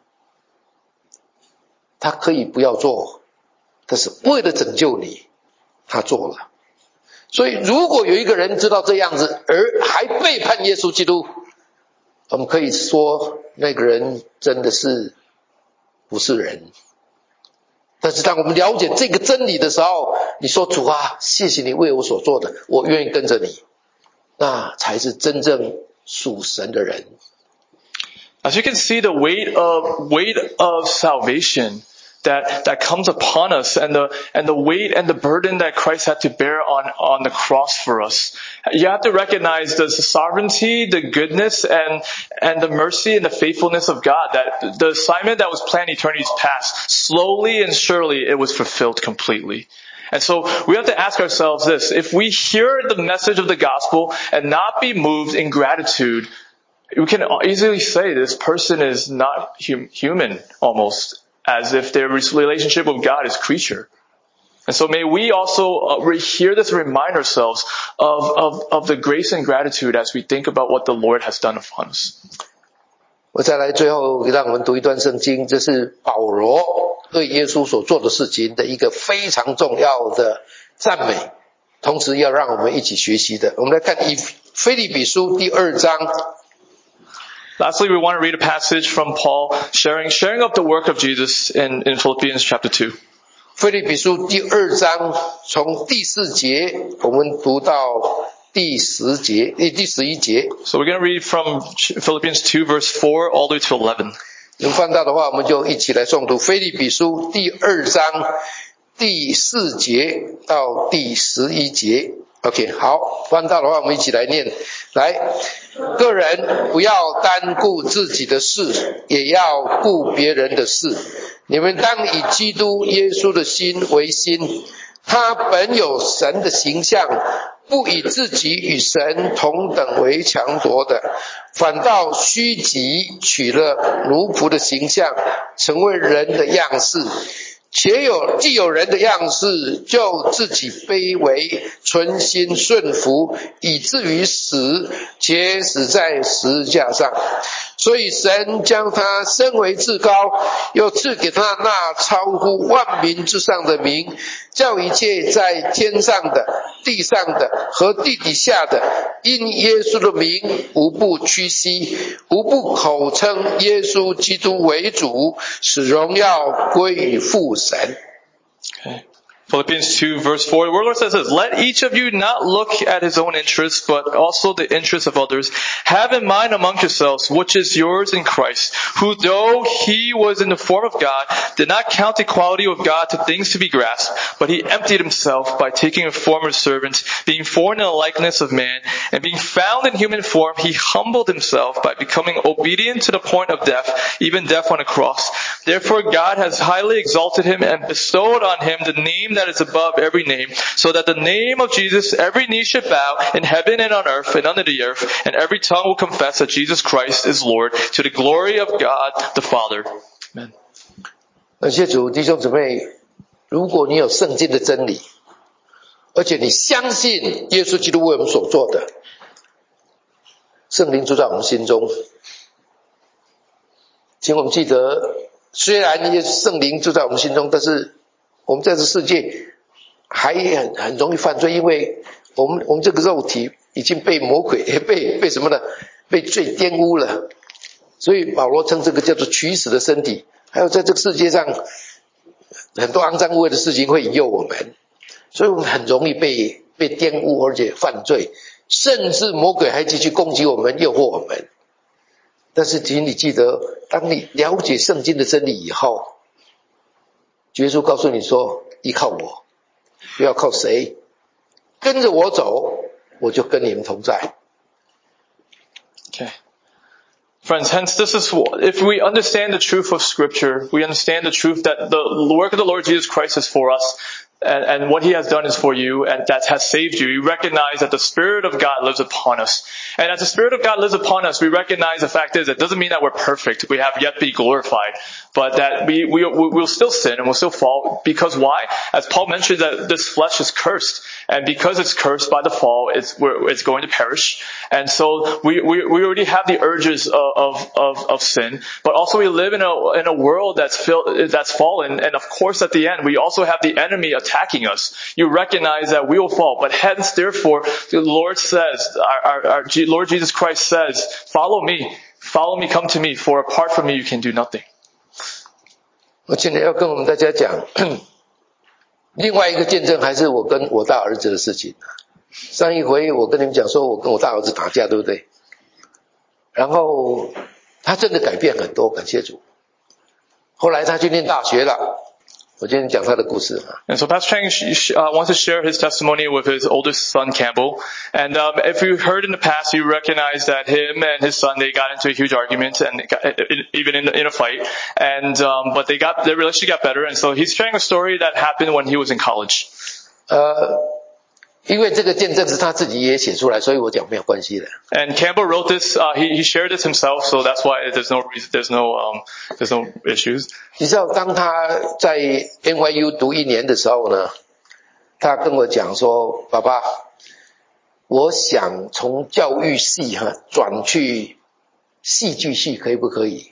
他可以不要做，但是为了拯救你，他做了。所以如果有一个人知道这样子，而还背叛耶稣基督，我们可以说那个人真的是不是人。但是当我们了解这个真理的时候，你说主啊，谢谢你为我所做的，我愿意跟着你，那才是真正属神的人。 As you can see, the weight of weight of salvation that that comes upon us, and the and the weight and the burden that Christ had to bear on on the cross for us. You have to recognize the sovereignty, the goodness, and and the mercy and the faithfulness of God. That the assignment that was planned eternities past, slowly and surely, it was fulfilled completely. And so we have to ask ourselves this: if we hear the message of the gospel and not be moved in gratitude, we can easily say this person is not hum- human, almost, as if their relationship with God is creature. And so may we also uh, hear this and remind ourselves of, of, of the grace and gratitude as we think about what the Lord has done upon us. 我再来最后让我们读一段圣经，这是保罗对耶稣所做的事情的一个非常重要的赞美，同时要让我们一起学习的。我们来看以腓立比书第二章。 Lastly, we want to read a passage from Paul sharing sharing of the work of Jesus in, in Philippians chapter two. 腓立比书第二章从第四节我们读到第十节，第十一节。 So we're going to read from Philippians two verse four all the way to eleven. 能翻到的话，我们就一起来诵读腓立比书第二章第四节到第十一节。OK， 好，翻到的话，我们一起来念。来，个人不要单顾自己的事，也要顾别人的事。你们当以基督耶稣的心为心，他本有神的形象，不以自己与神同等为强夺的，反倒虚己，取了奴仆的形象，成为人的样式。且有既有人的样式，就自己卑微，存心顺服，以至于死，且死在十字架上。所以神将他升为至高，又赐给他那超乎万民之上的名，叫一切在天上的、地上的和地底下的，因耶稣的名无不屈膝，无不口称耶稣基督为主，使荣耀归于父神。 Okay. Philippians two verse four, the word says this: Let each of you not look at his own interests, but also the interests of others. Have in mind among yourselves which is yours in Christ, who though he was in the form of God, did not count equality with God to things to be grasped, but he emptied himself by taking a form of servant, being born in the likeness of man, and being found in human form, he humbled himself by becoming obedient to the point of death, even death on a cross. Therefore God has highly exalted him and bestowed on him the name that is above every name, so that the name of Jesus every knee should bow in heaven and on earth and under the earth, and every tongue will confess that Jesus Christ is Lord, to the glory of God the Father. Amen. 感谢主，弟兄姊妹，如果你有圣经的真理，而且你相信耶稣基督为我们所做的，圣灵住在我们心中。请我们记得，虽然耶稣圣灵住在我们心中，但是我们在这世界还很很容易犯罪，因为我们我们这个肉体已经被魔鬼被被什么呢？被罪玷污了。所以保罗称这个叫做取死的身体。还有在这个世界上很多肮脏污秽的事情会引诱我们，所以我们很容易被被玷污，而且犯罪，甚至魔鬼还继续攻击我们，诱惑我们。但是请你记得，当你了解圣经的真理以后，耶稣告诉你说，依靠我，不要靠谁，跟着我走，我就跟你们同在。 Okay. Friends, hence this is, if we understand the truth of Scripture, we understand the truth that the work of the Lord Jesus Christ is for us, and, and what He has done is for you, and that has saved you. You recognize that the Spirit of God lives upon us. And as the Spirit of God lives upon us, we recognize the fact is, it doesn't mean that we're perfect. We have yet to be glorified. But that we, we, we'll still sin and we'll still fall. Because why? As Paul mentioned, that this flesh is cursed. And because it's cursed by the fall, it's, we're, it's going to perish. And so we, we, we already have the urges of, of, of sin, but also we live in a, in a world that's filled, that's fallen. And of course at the end, we also have the enemy attacking us. You recognize that we will fall, but hence, therefore, the Lord says, our, our, our Lord Jesus Christ says, follow me, follow me, come to me, for apart from me you can do nothing. 我今天要跟我们大家讲另外一个见证，还是我跟我大儿子的事情。上一回我跟你们讲说我跟我大儿子打架，对不对？然后他真的改变很多，感谢主。后来他去念大学了，我今天讲他的故事。 And so Pastor Chang uh, wants to share his testimony with his oldest son, Campbell. And um, if you heard in the past, you recognize that him and his son, they got into a huge argument, and got, even in, in a fight. And um, but they got their relationship got better. And so he's sharing a story that happened when he was in college. 呃，因为这个见证是他自己也写出来，所以我讲没有关系的。 And Campbell wrote this. Uh, he, he shared this himself, so that's why there's no reason, there's no um, there's no issues. 你知道，当他在 N Y U 读一年的时候呢，他跟我讲说：“爸爸，我想从教育系哈转去戏剧系，可以不可以？”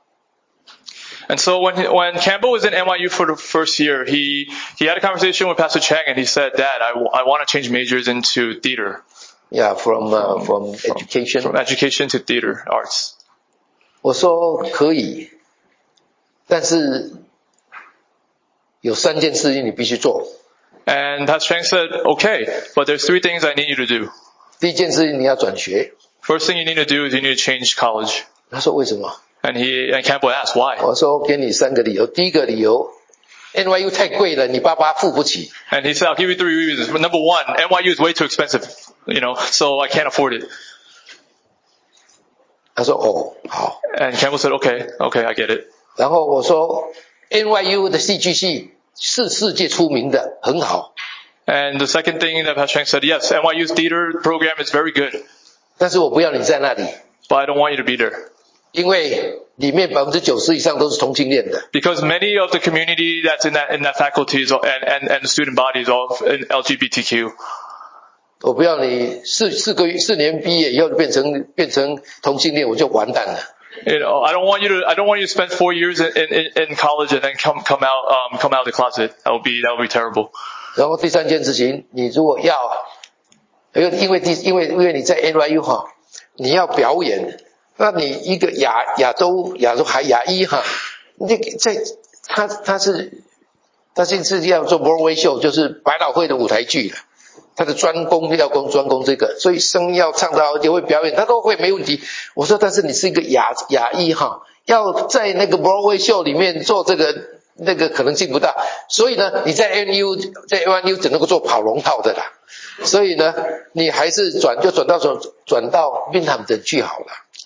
And so when he, when Campbell was in N Y U for the first year, he he had a conversation with Pastor Chang, and he said, "Dad, I, w- I want to change majors into theater." Yeah, from uh, from, from education. From education to theater arts. 我说可以，但是有三件事情你必须做。 And Pastor Chang said, "Okay, but there's three things I need you to do." 第一件事情你要转学。 First thing you need to do is you need to change college. 他说为什么？ And he and Campbell asked why. 我说给你三个理由。第一个理由 ，N Y U 太贵了，你爸爸付不起。 And he said, "I'll give you three reasons. Number one, N Y U is way too expensive, you know, so I can't afford it." 他说哦，好。 And Campbell said, "Okay, okay, I get it." 然后我说 N Y U 的戏剧系是世界出名的，很好。 And the second thing that Pastor Chang said, yes, N Y U's theater program is very good. 但是我不要你在那里。 But I don't want you to be there. 因为里面百分之九十以上都是同性恋的。 Because many of the community that's in that in that faculty is all, and and and the student body is all in L G B T Q. 我不要你四四个月四年毕业以后就变成变成同性恋，我就完蛋了。 You know, I don't want you to I don't want you to spend four years in in, in college and then come come out um come out of the closet. That would be that would be terrible. 然后第三件事情，你如果要，因为因为第因为因为你在 N Y U 哈，你要表演。那你一个亚亚洲亚洲还亚裔哈，那个在他他是他现在是要做 Broadway show， 就是百老汇的舞台剧了。他的专攻要攻专攻这个，所以声要唱到而且会表演，他都会没问题。我说，但是你是一个亚亚裔哈，要在那个 Broadway show 里面做这个那个可能性不大。所以呢，你在 N U 在 N Y U 只能够做跑龙套的啦。所以呢，你还是转就转到转转到 Binghamton 去好了。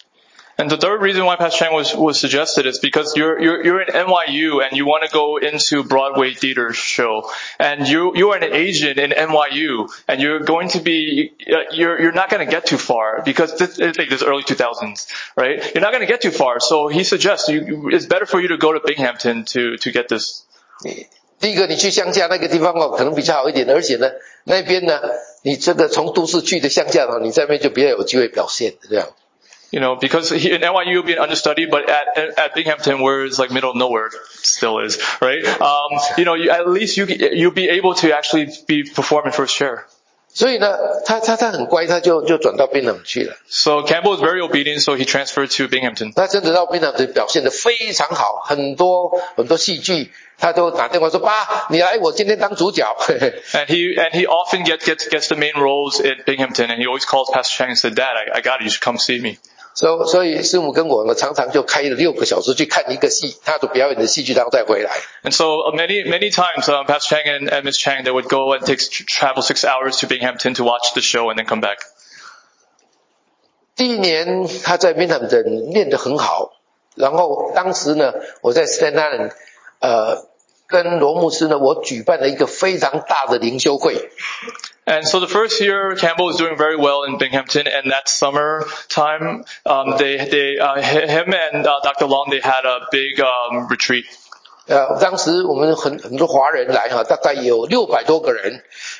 And the third reason why Pastor Chang was, was suggested is because you're, you're, you're in N Y U and you want to go into Broadway theater show. And you, you are an Asian in N Y U and you're going to be, you're, you're not going to get too far because this, I think this early two thousands, right? You're not going to get too far. So he suggests you, it's better for you to go to Binghamton to, to get this. 第一个，你去乡下那个地方哦，可能比较好一点，而且呢，那边呢，你这个从都市去的乡下哦，你在那边就比较有机会表现，这样。 You know, because he, in N Y U you'll be an understudy, but at at Binghamton, where it's like middle of nowhere, still is, right? Um, you know, you, at least you you'll be able to actually be performing first chair. 所以呢，他他他很乖，他就就转到 Binghamton 去了。 So Campbell is very obedient, so he transferred to Binghamton. 他真的到 Binghamton 表现得非常好，很多很多戏剧，他都打电话说：“爸，你来，我今天当主角。” And he and he often gets gets gets the main roles at Binghamton, and he always calls Pastor Chang and said, "Dad, I, I got it. You should come see me." 所以，所以师母跟我呢，常常就开了六个小时去看一个戏，他所表演的戏剧，然后再回来。 And so many many times, um, Pastor Chang and, and Miss Chang, they would go and take travel six hours to Binghamton to watch the show and then come back. 第一年他在 Binghamton 练得很好，然后当时呢，我在 Staten Island， 呃，跟罗牧师呢，我举办了一个非常大的灵修会。 And so the first year, Campbell was doing very well in Binghamton, and that summer time, um, they, they, uh, him and uh, Doctor Long, they had a big um, retreat. 呃，当时我们很很多华人来哈，大概有六百多个人，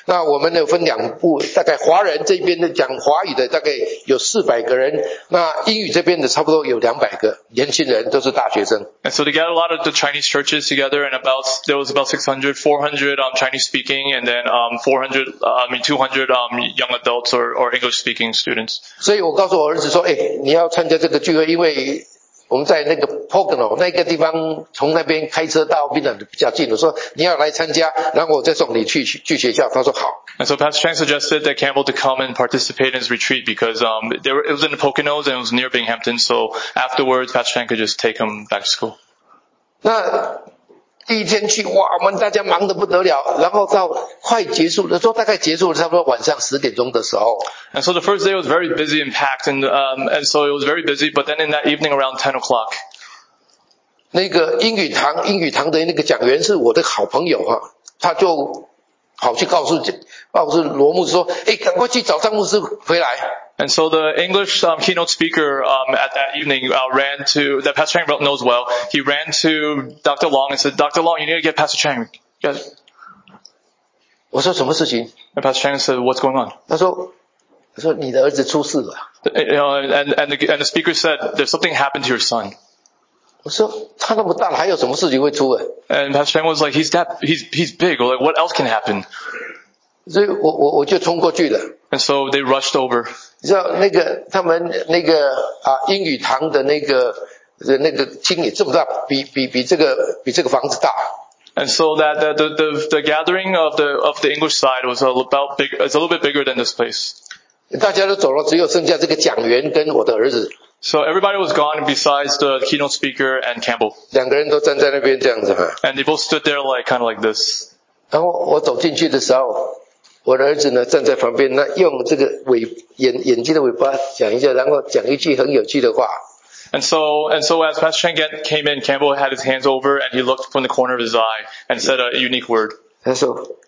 那我们呢分两部，大概华人这边的讲华语的大概有四百个人，那英语这边的差不多有两百个年轻人，都是大学生。 And so they got a lot of the Chinese churches together, and about there was about six hundred, four hundred um, Chinese speaking, and then um, four hundred, uh, I mean two hundred um, young adults or, or English speaking students. 所以我告诉我儿子说，哎，你要参加这个聚会，因为我们在那个 Pocono 那个地方，从那边开车到槟榔比较近。我说你要来参加，然后我再送你去去学校。他说好。 And so Pastor Chang suggested that Campbell to come and participate in his retreat because um, they were, it was in the Poconos and it was near Binghamton. So afterwards, Pastor Chang could just take him back to school. 那第一天去，哇，我们大家忙得不得了。然后到快结束的时候，大概结束了差不多晚上十点钟的时候。 And so the first day was very busy and packed, and um, and so it was very busy. But then in that evening around ten o'clock. 那个英语堂，英语堂的那个讲员是我的好朋友哈，他就跑去告诉告诉罗牧师说：“哎，赶快去找张牧师回来。” And so the English um, keynote speaker um, at that evening uh, ran to that Pastor Chang knows well. He ran to Doctor Long and said, "Doctor Long, you need to get Pastor Chang." Yes. 我说什么事情？ And Pastor Chang said, "What's going on?" 他说：“他说你的儿子出事了。” You know, and and the, and the speaker said, "There's something happened to your son." 我说他那么大了，还有什么事情会出啊？ And Pastor Chang was like, "He's that, he's he's big. Like, what else can happen?" 所以我我我就冲过去了。 And so they rushed over. 你知道那个他们那个啊英语堂的那个那个厅也这么大，比比比这个比这个房子大。 And so that the the the, the gathering of the of the English side was a about big. It's a little bit bigger than this place. 大家都走了，只有剩下这个讲员跟我的儿子。 So everybody was gone besides the keynote speaker and Campbell. 两个人都站在那边这样子哈。 And they both stood there like kind of like this. 然后我走进去的时候，我的儿子呢站在旁边，那用这个尾眼眼睛的尾巴讲一下，然后讲一句很有趣的话。 And so, and so as Pastor Chang came in, Campbell had his hands over and he looked from the corner of his eye and said a unique word. 他说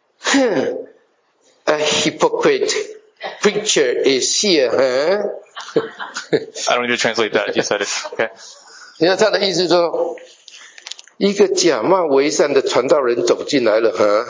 "A hypocrite preacher is here, huh?" I don't need to translate that. He said it. Okay. 你看他的意思说，一个假冒为善的传道人走进来了，哈。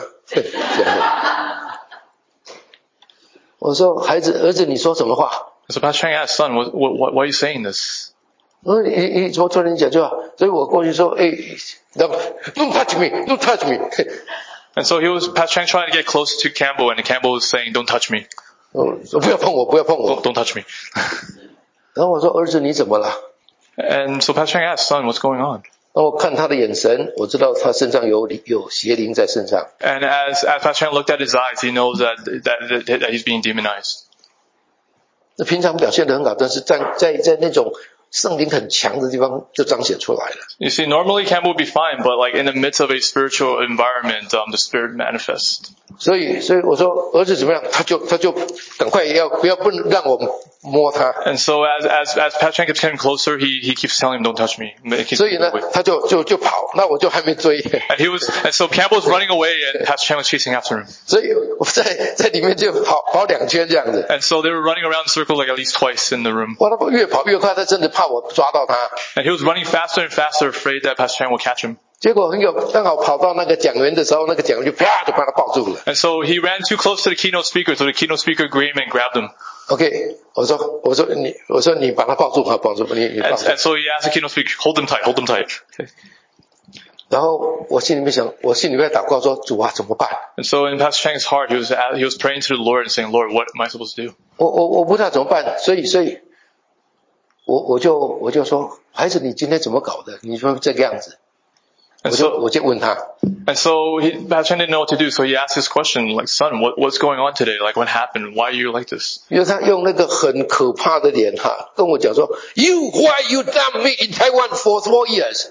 我说孩子，儿子，你说什么话？ So Pastor Chang asked, "Son, what, what, why are you saying this?" 我说你你你说你讲就好，所以我过去说，哎 ，don't don't touch me, don't touch me. And so he was Pastor Chang trying to get close to Campbell, and Campbell was saying, "Don't touch me." 我说不要碰我，不要碰我。 Don't, don't touch me. 然后我说儿子你怎么了？ And so Pastor Chang asked, "Son, what's going on?" 然后我看他的眼神，我知道他身上有有邪灵在身上。 And as as Pastor Chang looked at his eyes, he knows that that that, that he's being demonized. 那平常表现得很好，但是在在在那种圣灵很强的地方就彰显出来了。 You see, normally Campbell would be fine, but like in the midst of a spiritual environment, um, the spirit manifests. 所以，所以我说儿子怎么样，他就他就赶快要不要不能让我摸他。 And so as as as Pastor Chang keeps getting closer, he he keeps telling him, "Don't touch me." He keeps 所以呢 moving away. 他就就就跑，那我就还没追。 And he was, and so Campbell was running away, and Pastor Chang was chasing after him. 所以我在在里面就跑跑两圈这样子。 And so they were running around the circle like at least twice in the room. 哇，他越跑越快，他真的怕我抓到他。 And he was running faster and faster, afraid that Pastor Chang will catch him. 结果很有刚好跑到那个讲员的时候，那个讲员就啪就把他抱住了。 And so he ran too close to the keynote speaker, so the keynote speaker grabbed him and grabbed him. OK， 我说我说你我说你把他抱住，好抱住你你抱 And, 住。 and so he asked the keynote speaker, "Hold him tight, hold him tight." Okay. 然后我心里面想，我心里面祷告说：主啊，怎么办？ And so in Pastor Chang's heart, he was he was praying to the Lord and saying, "Lord, what am I supposed to do?" 我我我不知道怎么办，所以所以，我我就我就说，孩子，你今天怎么搞的？你说这个样子，我 And 就 so 我就问他， and so he, Pastor Chang didn't know what to do, so he asked this question, like, "Son, what what's going on today? Like, what happened? Why are you like this?" 因为他用那个很可怕的脸哈，跟我讲说 ，You why you dump me in Taiwan for four years？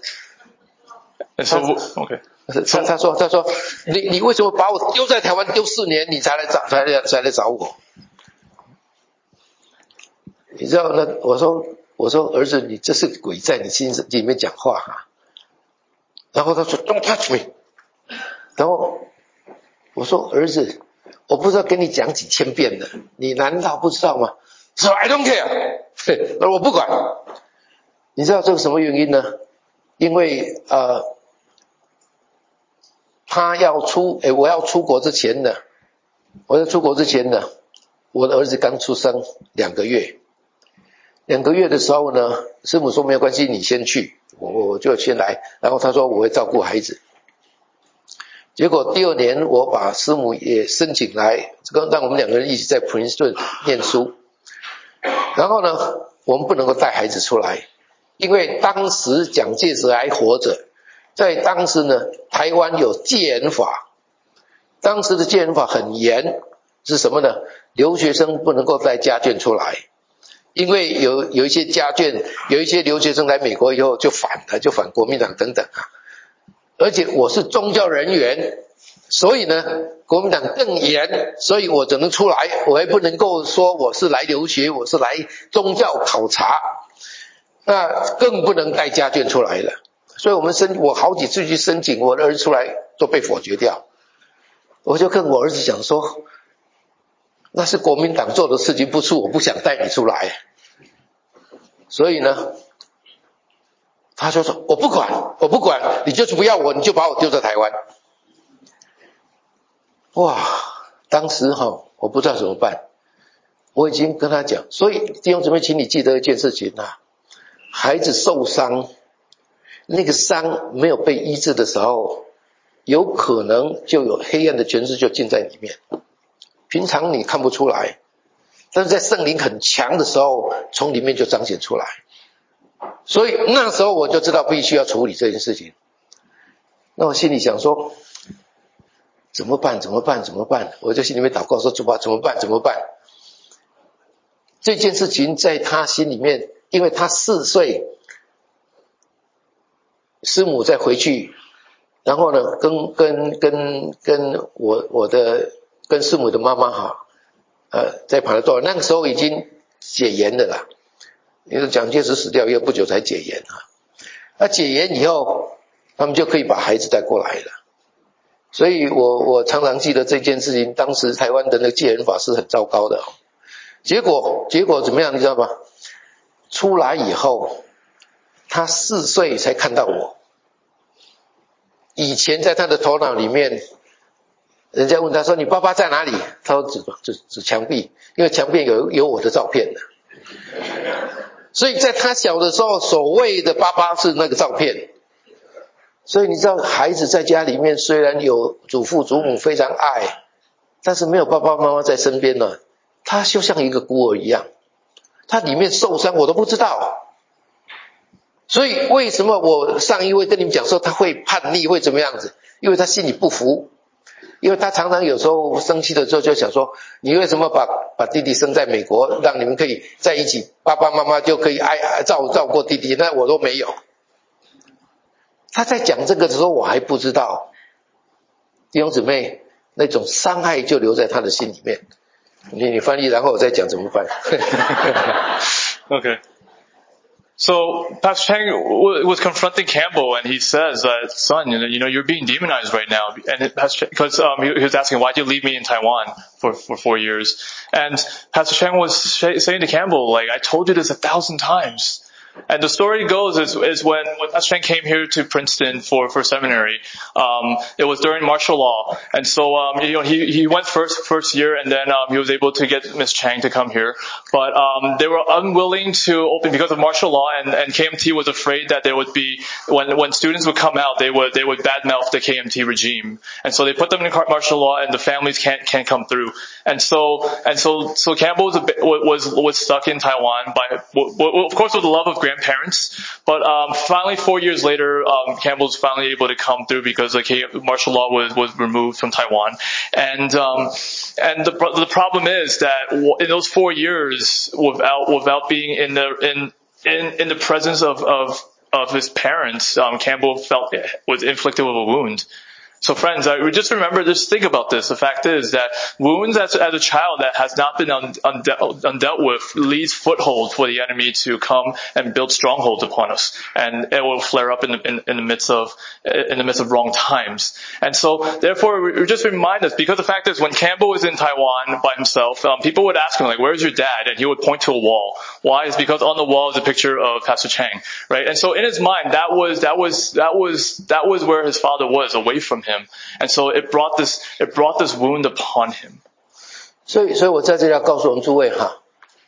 And so okay. 他他说他说你你为什么把我丢在台湾丢四年，你才来找才来才来找我？你知道那我说我说儿子，你这是鬼在你心里面讲话哈。然后他说 Don't touch me。然后我说儿子，我不知道跟你讲几千遍了，你难道不知道吗？说 I don't care， 他说我不管。你知道这个什么原因呢？因为呃。他要出，诶，我要出国之前呢， 我在出国之前呢，我的儿子刚出生两个月，两个月的时候呢，师母说没有关系，你先去，我我就先来，然后他说我会照顾孩子。结果第二年我把师母也申请来，这个让我们两个人一起在普林斯顿念书。然后呢，我们不能够带孩子出来，因为当时蒋介石还活着，在当时呢，台湾有戒严法，当时的戒严法很严，是什么呢？留学生不能够带家眷出来，因为有有一些家眷，有一些留学生来美国以后就反了，就反国民党等等啊。而且我是宗教人员，所以呢，国民党更严，所以我只能出来，我还不能够说我是来留学，我是来宗教考察，那更不能带家眷出来了。所以我们申，我好几次去申请我的儿子出来都被否决掉。我就跟我儿子讲说，那是国民党做的事情，不是我不想带你出来。所以呢，他就说我不管，我不管，你就是不要我，你就把我丢在台湾。哇，当时哈，我不知道怎么办。我已经跟他讲，所以弟兄姊妹，请你记得一件事情啊，孩子受伤，那个伤没有被医治的时候，有可能就有黑暗的权势就进在里面。平常你看不出来，但是在圣灵很强的时候，从里面就彰显出来。所以那时候我就知道必须要处理这件事情。那我心里想说，怎么办？怎么办？怎么办？我就心里面祷告说：主啊，怎么办？怎么办？这件事情在他心里面，因为他四岁，师母再回去，然后呢，跟跟跟跟我我的跟师母的妈妈哈，呃，在旁边做，那个时候已经解严了啦。因为蒋介石死掉以后不久才解严啊，那解严以后，他们就可以把孩子带过来了。所以我我常常记得这件事情，当时台湾的那个戒严法是很糟糕的。结果结果怎么样，你知道吗？出来以后，他四岁才看到我。以前在他的头脑里面，人家问他说：“你爸爸在哪里？”他说指指指墙壁，因为墙壁有有我的照片的。所以在他小的时候，所谓的爸爸是那个照片。所以你知道，孩子在家里面虽然有祖父祖母非常爱，但是没有爸爸妈妈在身边呢，他就像一个孤儿一样，他里面受伤我都不知道。所以为什么我上一位跟你们讲说他会叛逆，会怎么样子？因为他心里不服，因为他常常有时候生气的时候就想说，你为什么把把弟弟生在美国，让你们可以在一起，爸爸妈妈就可以爱照照顾弟弟，那我都没有。他在讲这个的时候我还不知道，弟兄姊妹，那种伤害就留在他的心里面。你你翻译然后我再讲怎么办。 Okay. So Pastor Chang w- was confronting Campbell, and he says that, "Son, you know, you know you're being demonized right now." And Pastor Chang, because um, he, he was asking, "Why did you leave me in Taiwan for for four years?" And Pastor Chang was sh- saying to Campbell, "Like, I told you this a thousand times." And the story goes is, is when, when Pastor Chang came here to Princeton for, for seminary, um, it was during martial law. And so, um, you know, he, he went first, first year, and then, um, he was able to get Miss Chang to come here. But, um, they were unwilling to open because of martial law, and, and K M T was afraid that there would be, when, when students would come out, they would, they would badmouth the K M T regime. And so they put them in martial law, and the families can't, can't come through. And so, and so, so Campbell was, a bit, was, was stuck in Taiwan by, well, of course with the love of grandparents, but um, finally four years later, um, Campbell's finally able to come through because like martial law was, was removed from Taiwan, and um, and the the problem is that in those four years, without without being in the in in in the presence of of of his parents, um, Campbell felt was inflicted with a wound. So friends, I would just remember, just think about this. The fact is that wounds as, as a child that has not been un, undealt, undealt with leaves foothold for the enemy to come and build strongholds upon us. And it will flare up in the, in, in the midst of, in the midst of wrong times. And so therefore, we just remind us, because the fact is when Campbell was in Taiwan by himself, um, people would ask him like, where's your dad? And he would point to a wall. Why? It's because on the wall is a picture of Pastor Chang, right? And so in his mind, that was, that was, that was, that was where his father was, away from him. Him. And so it brought this, it brought this wound upon him. 所以，所以我在这里要告诉我们诸位哈，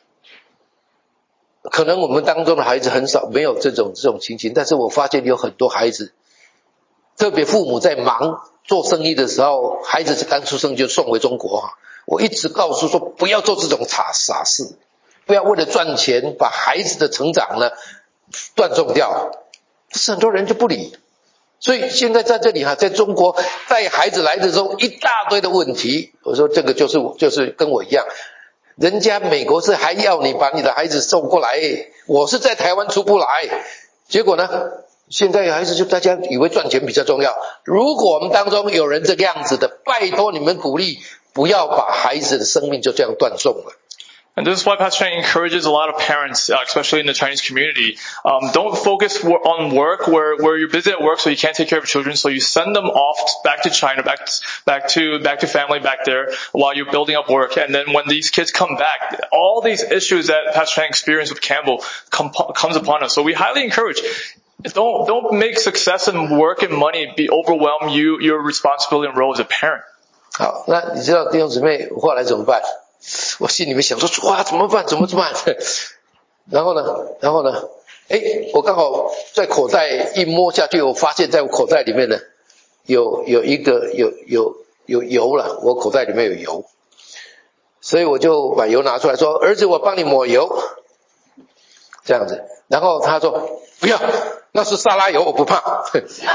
可能我们当中的孩子很少没有这种这种情形，但是我发现有很多孩子，特别父母在忙做生意的时候，孩子刚出生就送回中国哈。我一直告诉说，不要做这种傻傻事，不要为了赚钱把孩子的成长呢断送掉。可是很多人就不理，所以现在在这里哈，在中国带孩子来的时候，一大堆的问题。我说这个就是就是跟我一样。人家美国是还要你把你的孩子送过来，我是在台湾出不来，结果呢，现在孩子就大家以为赚钱比较重要。如果我们当中有人这个样子的，拜托你们鼓励，不要把孩子的生命就这样断送了。 And this is why Pastor Chang encourages a lot of parents, uh, especially in the Chinese community. Um, don't focus w- on work where, where you're busy at work so you can't take care of your children. So you send them off back to China, back, back to, back to family back there while you're building up work. And then when these kids come back, all these issues that Pastor Chang experienced with Campbell come, comes upon us. So we highly encourage, don't, don't make success and work and money be overwhelm you, your responsibility and role as a parent. 好，那你知道弟兄姊妹后来怎么办？我心里面想说，哇，怎么办？怎么办？然后呢？然后呢？诶，我刚好在口袋一摸下去，我发现在我口袋里面呢，有有一个有有有油了，我口袋里面有油，所以我就把油拿出来说：“儿子，我帮你抹油。”这样子，然后他说：“不要，那是沙拉油，我不怕。”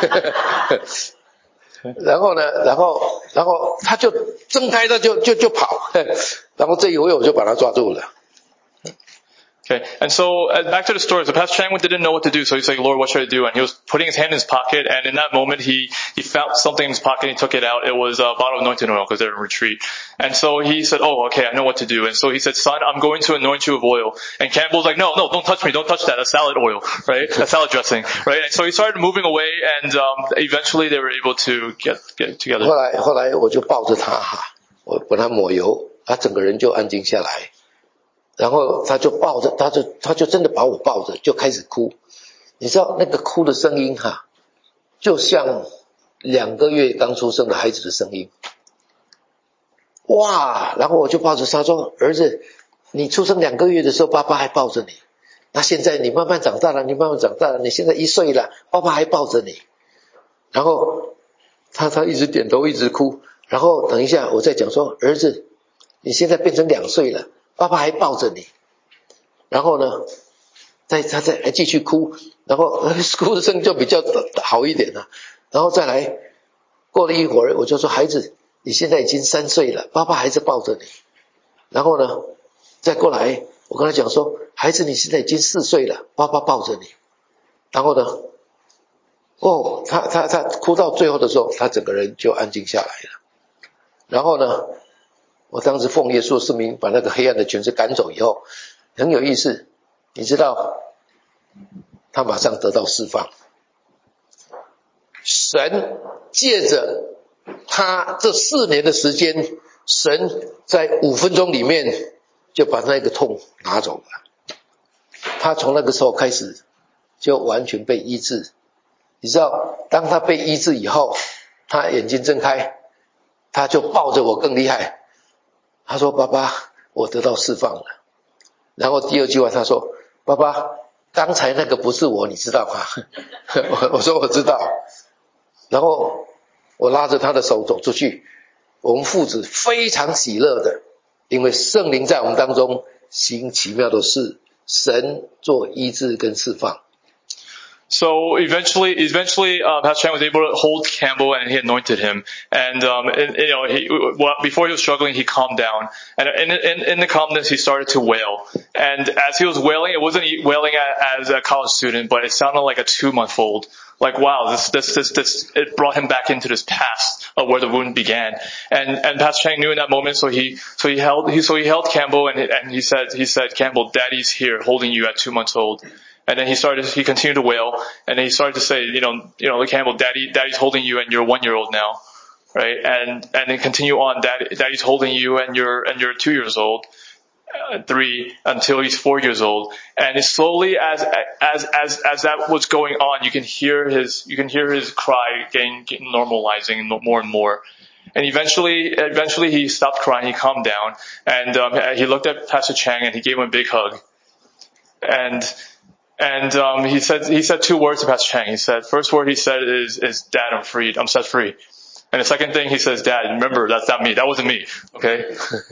然后呢，然后，然后他就睁开他就就就跑，然后这一回我就把他抓住了。 Okay, and so uh, back to the story. So Pastor Chang didn't know what to do, so he's like, Lord, what should I do? And he was putting his hand in his pocket, and in that moment he, he found something in his pocket and he took it out. It was a bottle of anointing oil because they're in retreat. And so he said, oh, okay, I know what to do. And so he said, son, I'm going to anoint you with oil. And Campbell's like, no, no, don't touch me, don't touch that. That's salad oil, right? That's salad dressing, right? And so he started moving away, and um, eventually they were able to get, get together. 后来后来我就抱着他哈，我帮他抹油，他整个人就安静下来。然后他就抱着，他就他就真的把我抱着，就开始哭。你知道那个哭的声音哈，就像两个月刚出生的孩子的声音。哇！然后我就抱着他说：“儿子，你出生两个月的时候，爸爸还抱着你。那现在你慢慢长大了，你慢慢长大了，你现在一岁了，爸爸还抱着你。”然后他他一直点头，一直哭。然后等一下我再讲说：“儿子，你现在变成两岁了。”爸爸还抱着你，然后呢，再他再还继续哭，然后哭声就比较好一点了，然后再来，过了一会儿，我就说孩子，你现在已经三岁了，爸爸还是抱着你，然后呢，再过来，我跟他讲说，孩子，你现在已经四岁了，爸爸抱着你，然后呢，哦，他他他哭到最后的时候，他整个人就安静下来了，然后呢。我当时奉耶稣之名把那个黑暗的权势赶走以后，很有意思，你知道，他马上得到释放。神借着他这四年的时间，神在五分钟里面就把那个痛拿走了。他从那个时候开始就完全被医治。你知道，当他被医治以后，他眼睛睁开，他就抱着我更厉害。他说：“爸爸，我得到释放了。”然后第二句话他说：“爸爸，刚才那个不是我，你知道吗？”我说：“我知道。”然后我拉着他的手走出去，我们父子非常喜乐的，因为圣灵在我们当中行奇妙的事，神做医治跟释放。 So eventually, eventually, uh, Pastor Chang was able to hold Campbell and he anointed him. And, um, and, you know, he, well, before he was struggling, he calmed down. And in, in, in the calmness, he started to wail. And as he was wailing, it wasn't wailing as a college student, but it sounded like a two-month-old. Like, wow, this, this, this, this, it brought him back into this past of where the wound began. And, and Pastor Chang knew in that moment, so he, so he held, he, so he held Campbell and, and he said, he said, Campbell, Daddy's here holding you at two months old. And then he started, he continued to wail, and then he started to say, you know, you know, Campbell, daddy, daddy's holding you and you're one year old now, right? And, and then continue on, daddy, daddy's holding you and you're, and you're two years old, uh, three, until he's four years old. And slowly as, as, as, as that was going on, you can hear his, you can hear his cry getting, getting normalizing more and more. And eventually, eventually he stopped crying, he calmed down, and um, he looked at Pastor Chang and he gave him a big hug. And and um, he said he said two words to Pastor Chang. He said, first word he said is, is Dad, I'm freed, I'm set free. And the second thing he says, Dad, remember, that's not me, that wasn't me, okay?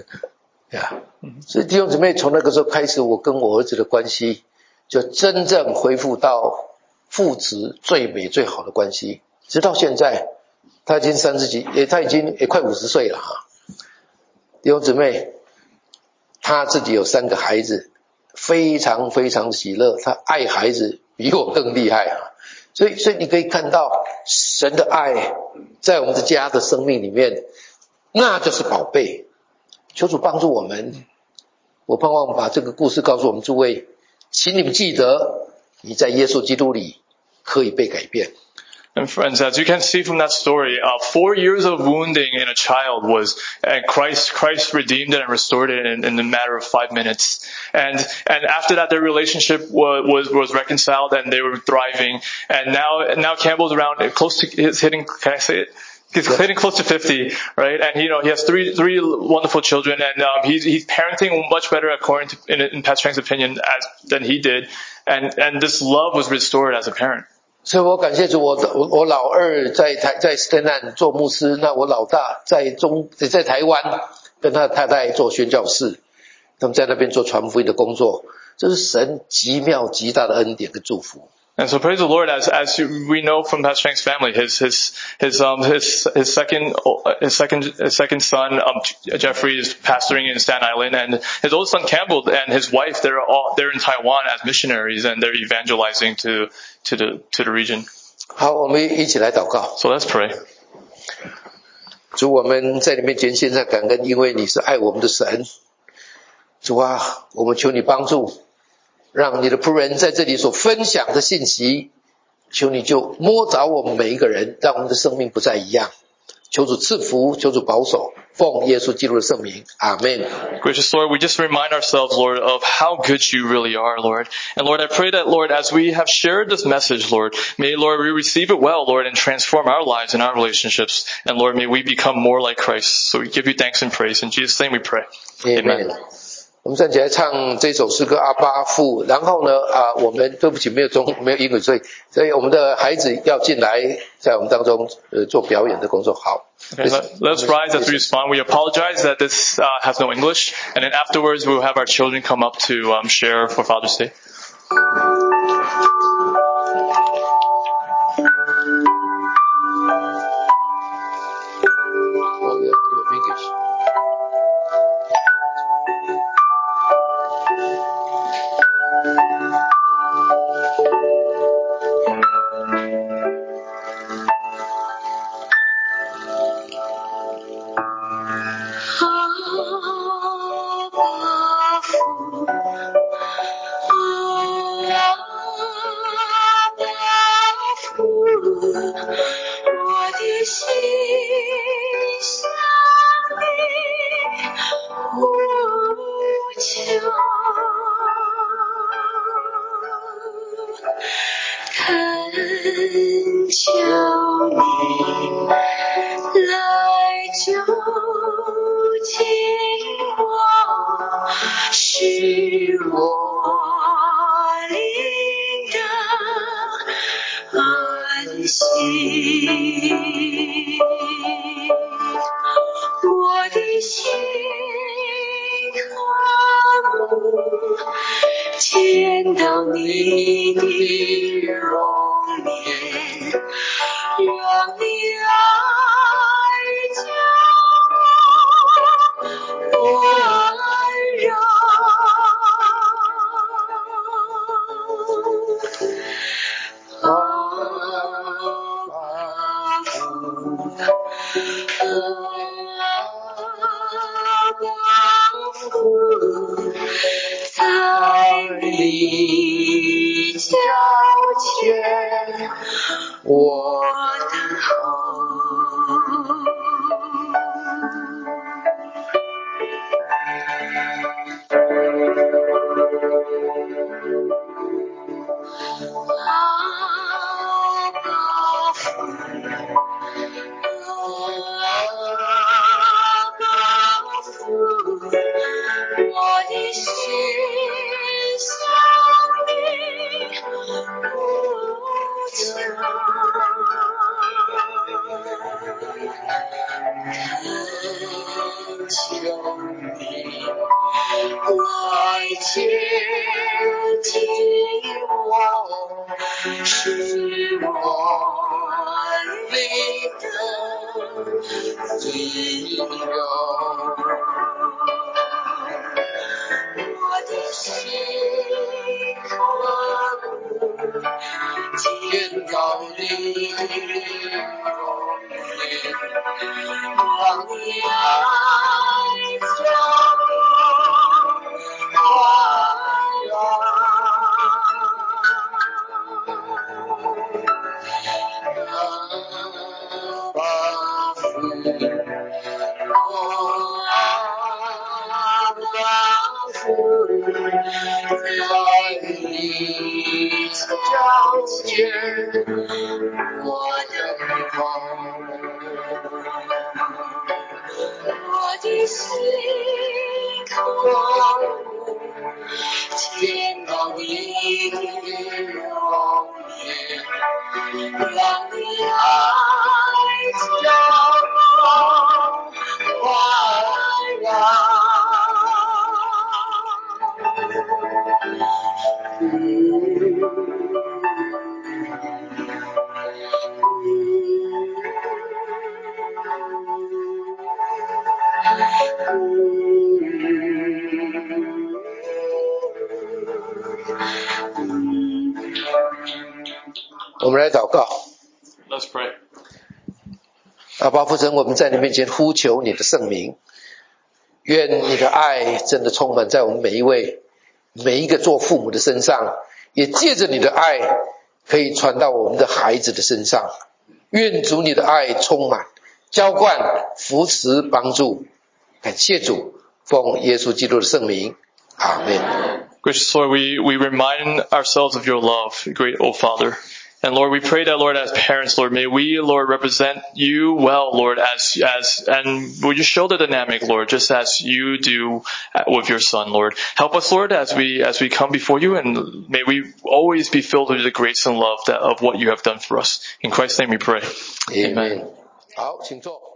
Yeah. 所以弟兄姊妹，从那个时候开始，我跟我儿子的关系就真正恢复到父子最美最好的关系，直到现在。他已经三十几，也他已经也快五十岁了哈。弟兄姊妹，他自己有三个孩子，非常非常喜乐，他爱孩子比我更厉害啊。所以，所以你可以看到神的爱在我们的家的生命里面，那就是宝贝。求主帮助我们，我盼望把这个故事告诉我们诸位，请你们记得，你在耶稣基督里可以被改变。 And friends, as you can see from that story, uh, four years of wounding in a child was, and Christ, Christ redeemed it and restored it in, in a matter of five minutes. And, and after that, their relationship was, was, was reconciled and they were thriving. And now, now Campbell's around close to, he's hitting, can I say it? He's hitting close to fifty, right? And you know, he has three, three wonderful children and, um, he's, he's parenting much better according to, in, in Pastor Chang's opinion as, than he did. And, and this love was restored as a parent. 所以我感谢主，我我我老二在台在斯坦南做牧师，那我老大在中在台湾跟他的太太做宣教士，他们在那边做传福音的工作，这是神极妙极大的恩典跟祝福。 And so praise the Lord, as as we know from Pastor Chang's family, his his his um his his second his second his second son um Jeffrey is pastoring in Staten Island, and his oldest son Campbell and his wife they're all they're in Taiwan as missionaries and they're evangelizing to to the to the region. 好，我们一起来祷告。 So let's pray. 主，我们在你面前献上感恩，因为你是爱我们的神。主啊，我们求你帮助。让你的仆人在这里所分享的信息，求你就摸着我们每一个人，让我们的生命不再一样。求主赐福，求主保守，奉耶稣基督的圣名，阿们。 Gracious Lord, we just remind ourselves, Lord, of how good you really are, Lord. And Lord, I pray that, Lord, as we have shared this message, Lord, may, Lord, we receive it well, Lord, and transform our lives and our relationships. And Lord, may we become more like Christ. So we give you thanks and praise. In Jesus' name we pray. Amen. Amen. 我们站起来唱这首诗歌阿爸父，然后呢啊，我们对不起没有中没有英语，所以所以我们的孩子要进来，在我们当中呃做表演的工作。好。 Okay, let, let's rise as we respond. We apologize that this uh, has no English, and then afterwards we will have our children come up to um, share for Father's Day. Oh, yeah, yeah, English. 谢替我是我灵的自由，我的心渴慕见到你容颜，让你爱将我环绕，阿爸父，阿爸父，在你脚前我等候，我的心渴慕见到你容颜，让你爱将我环绕，我们来祷告。 Let's pray. 阿爸父神，我们在你面前呼求你的圣名，愿你的爱真的充满在我们每一位每一个做父母的身上，也借着你的爱可以传到我们的孩子的身上。愿主你的爱充满浇灌扶持帮助，感谢主，奉耶稣基督的圣名，阿们。 Gracious Lord, we, we remind ourselves of your love, great O Father. And Lord, we pray that, Lord, as parents, Lord, may we, Lord, represent you well, Lord, as, as, and would you show the dynamic, Lord, just as you do with your son, Lord. Help us, Lord, as we, as we come before you, and may we always be filled with the grace and love that, of what you have done for us. In Christ's name we pray. Amen. 好，请坐。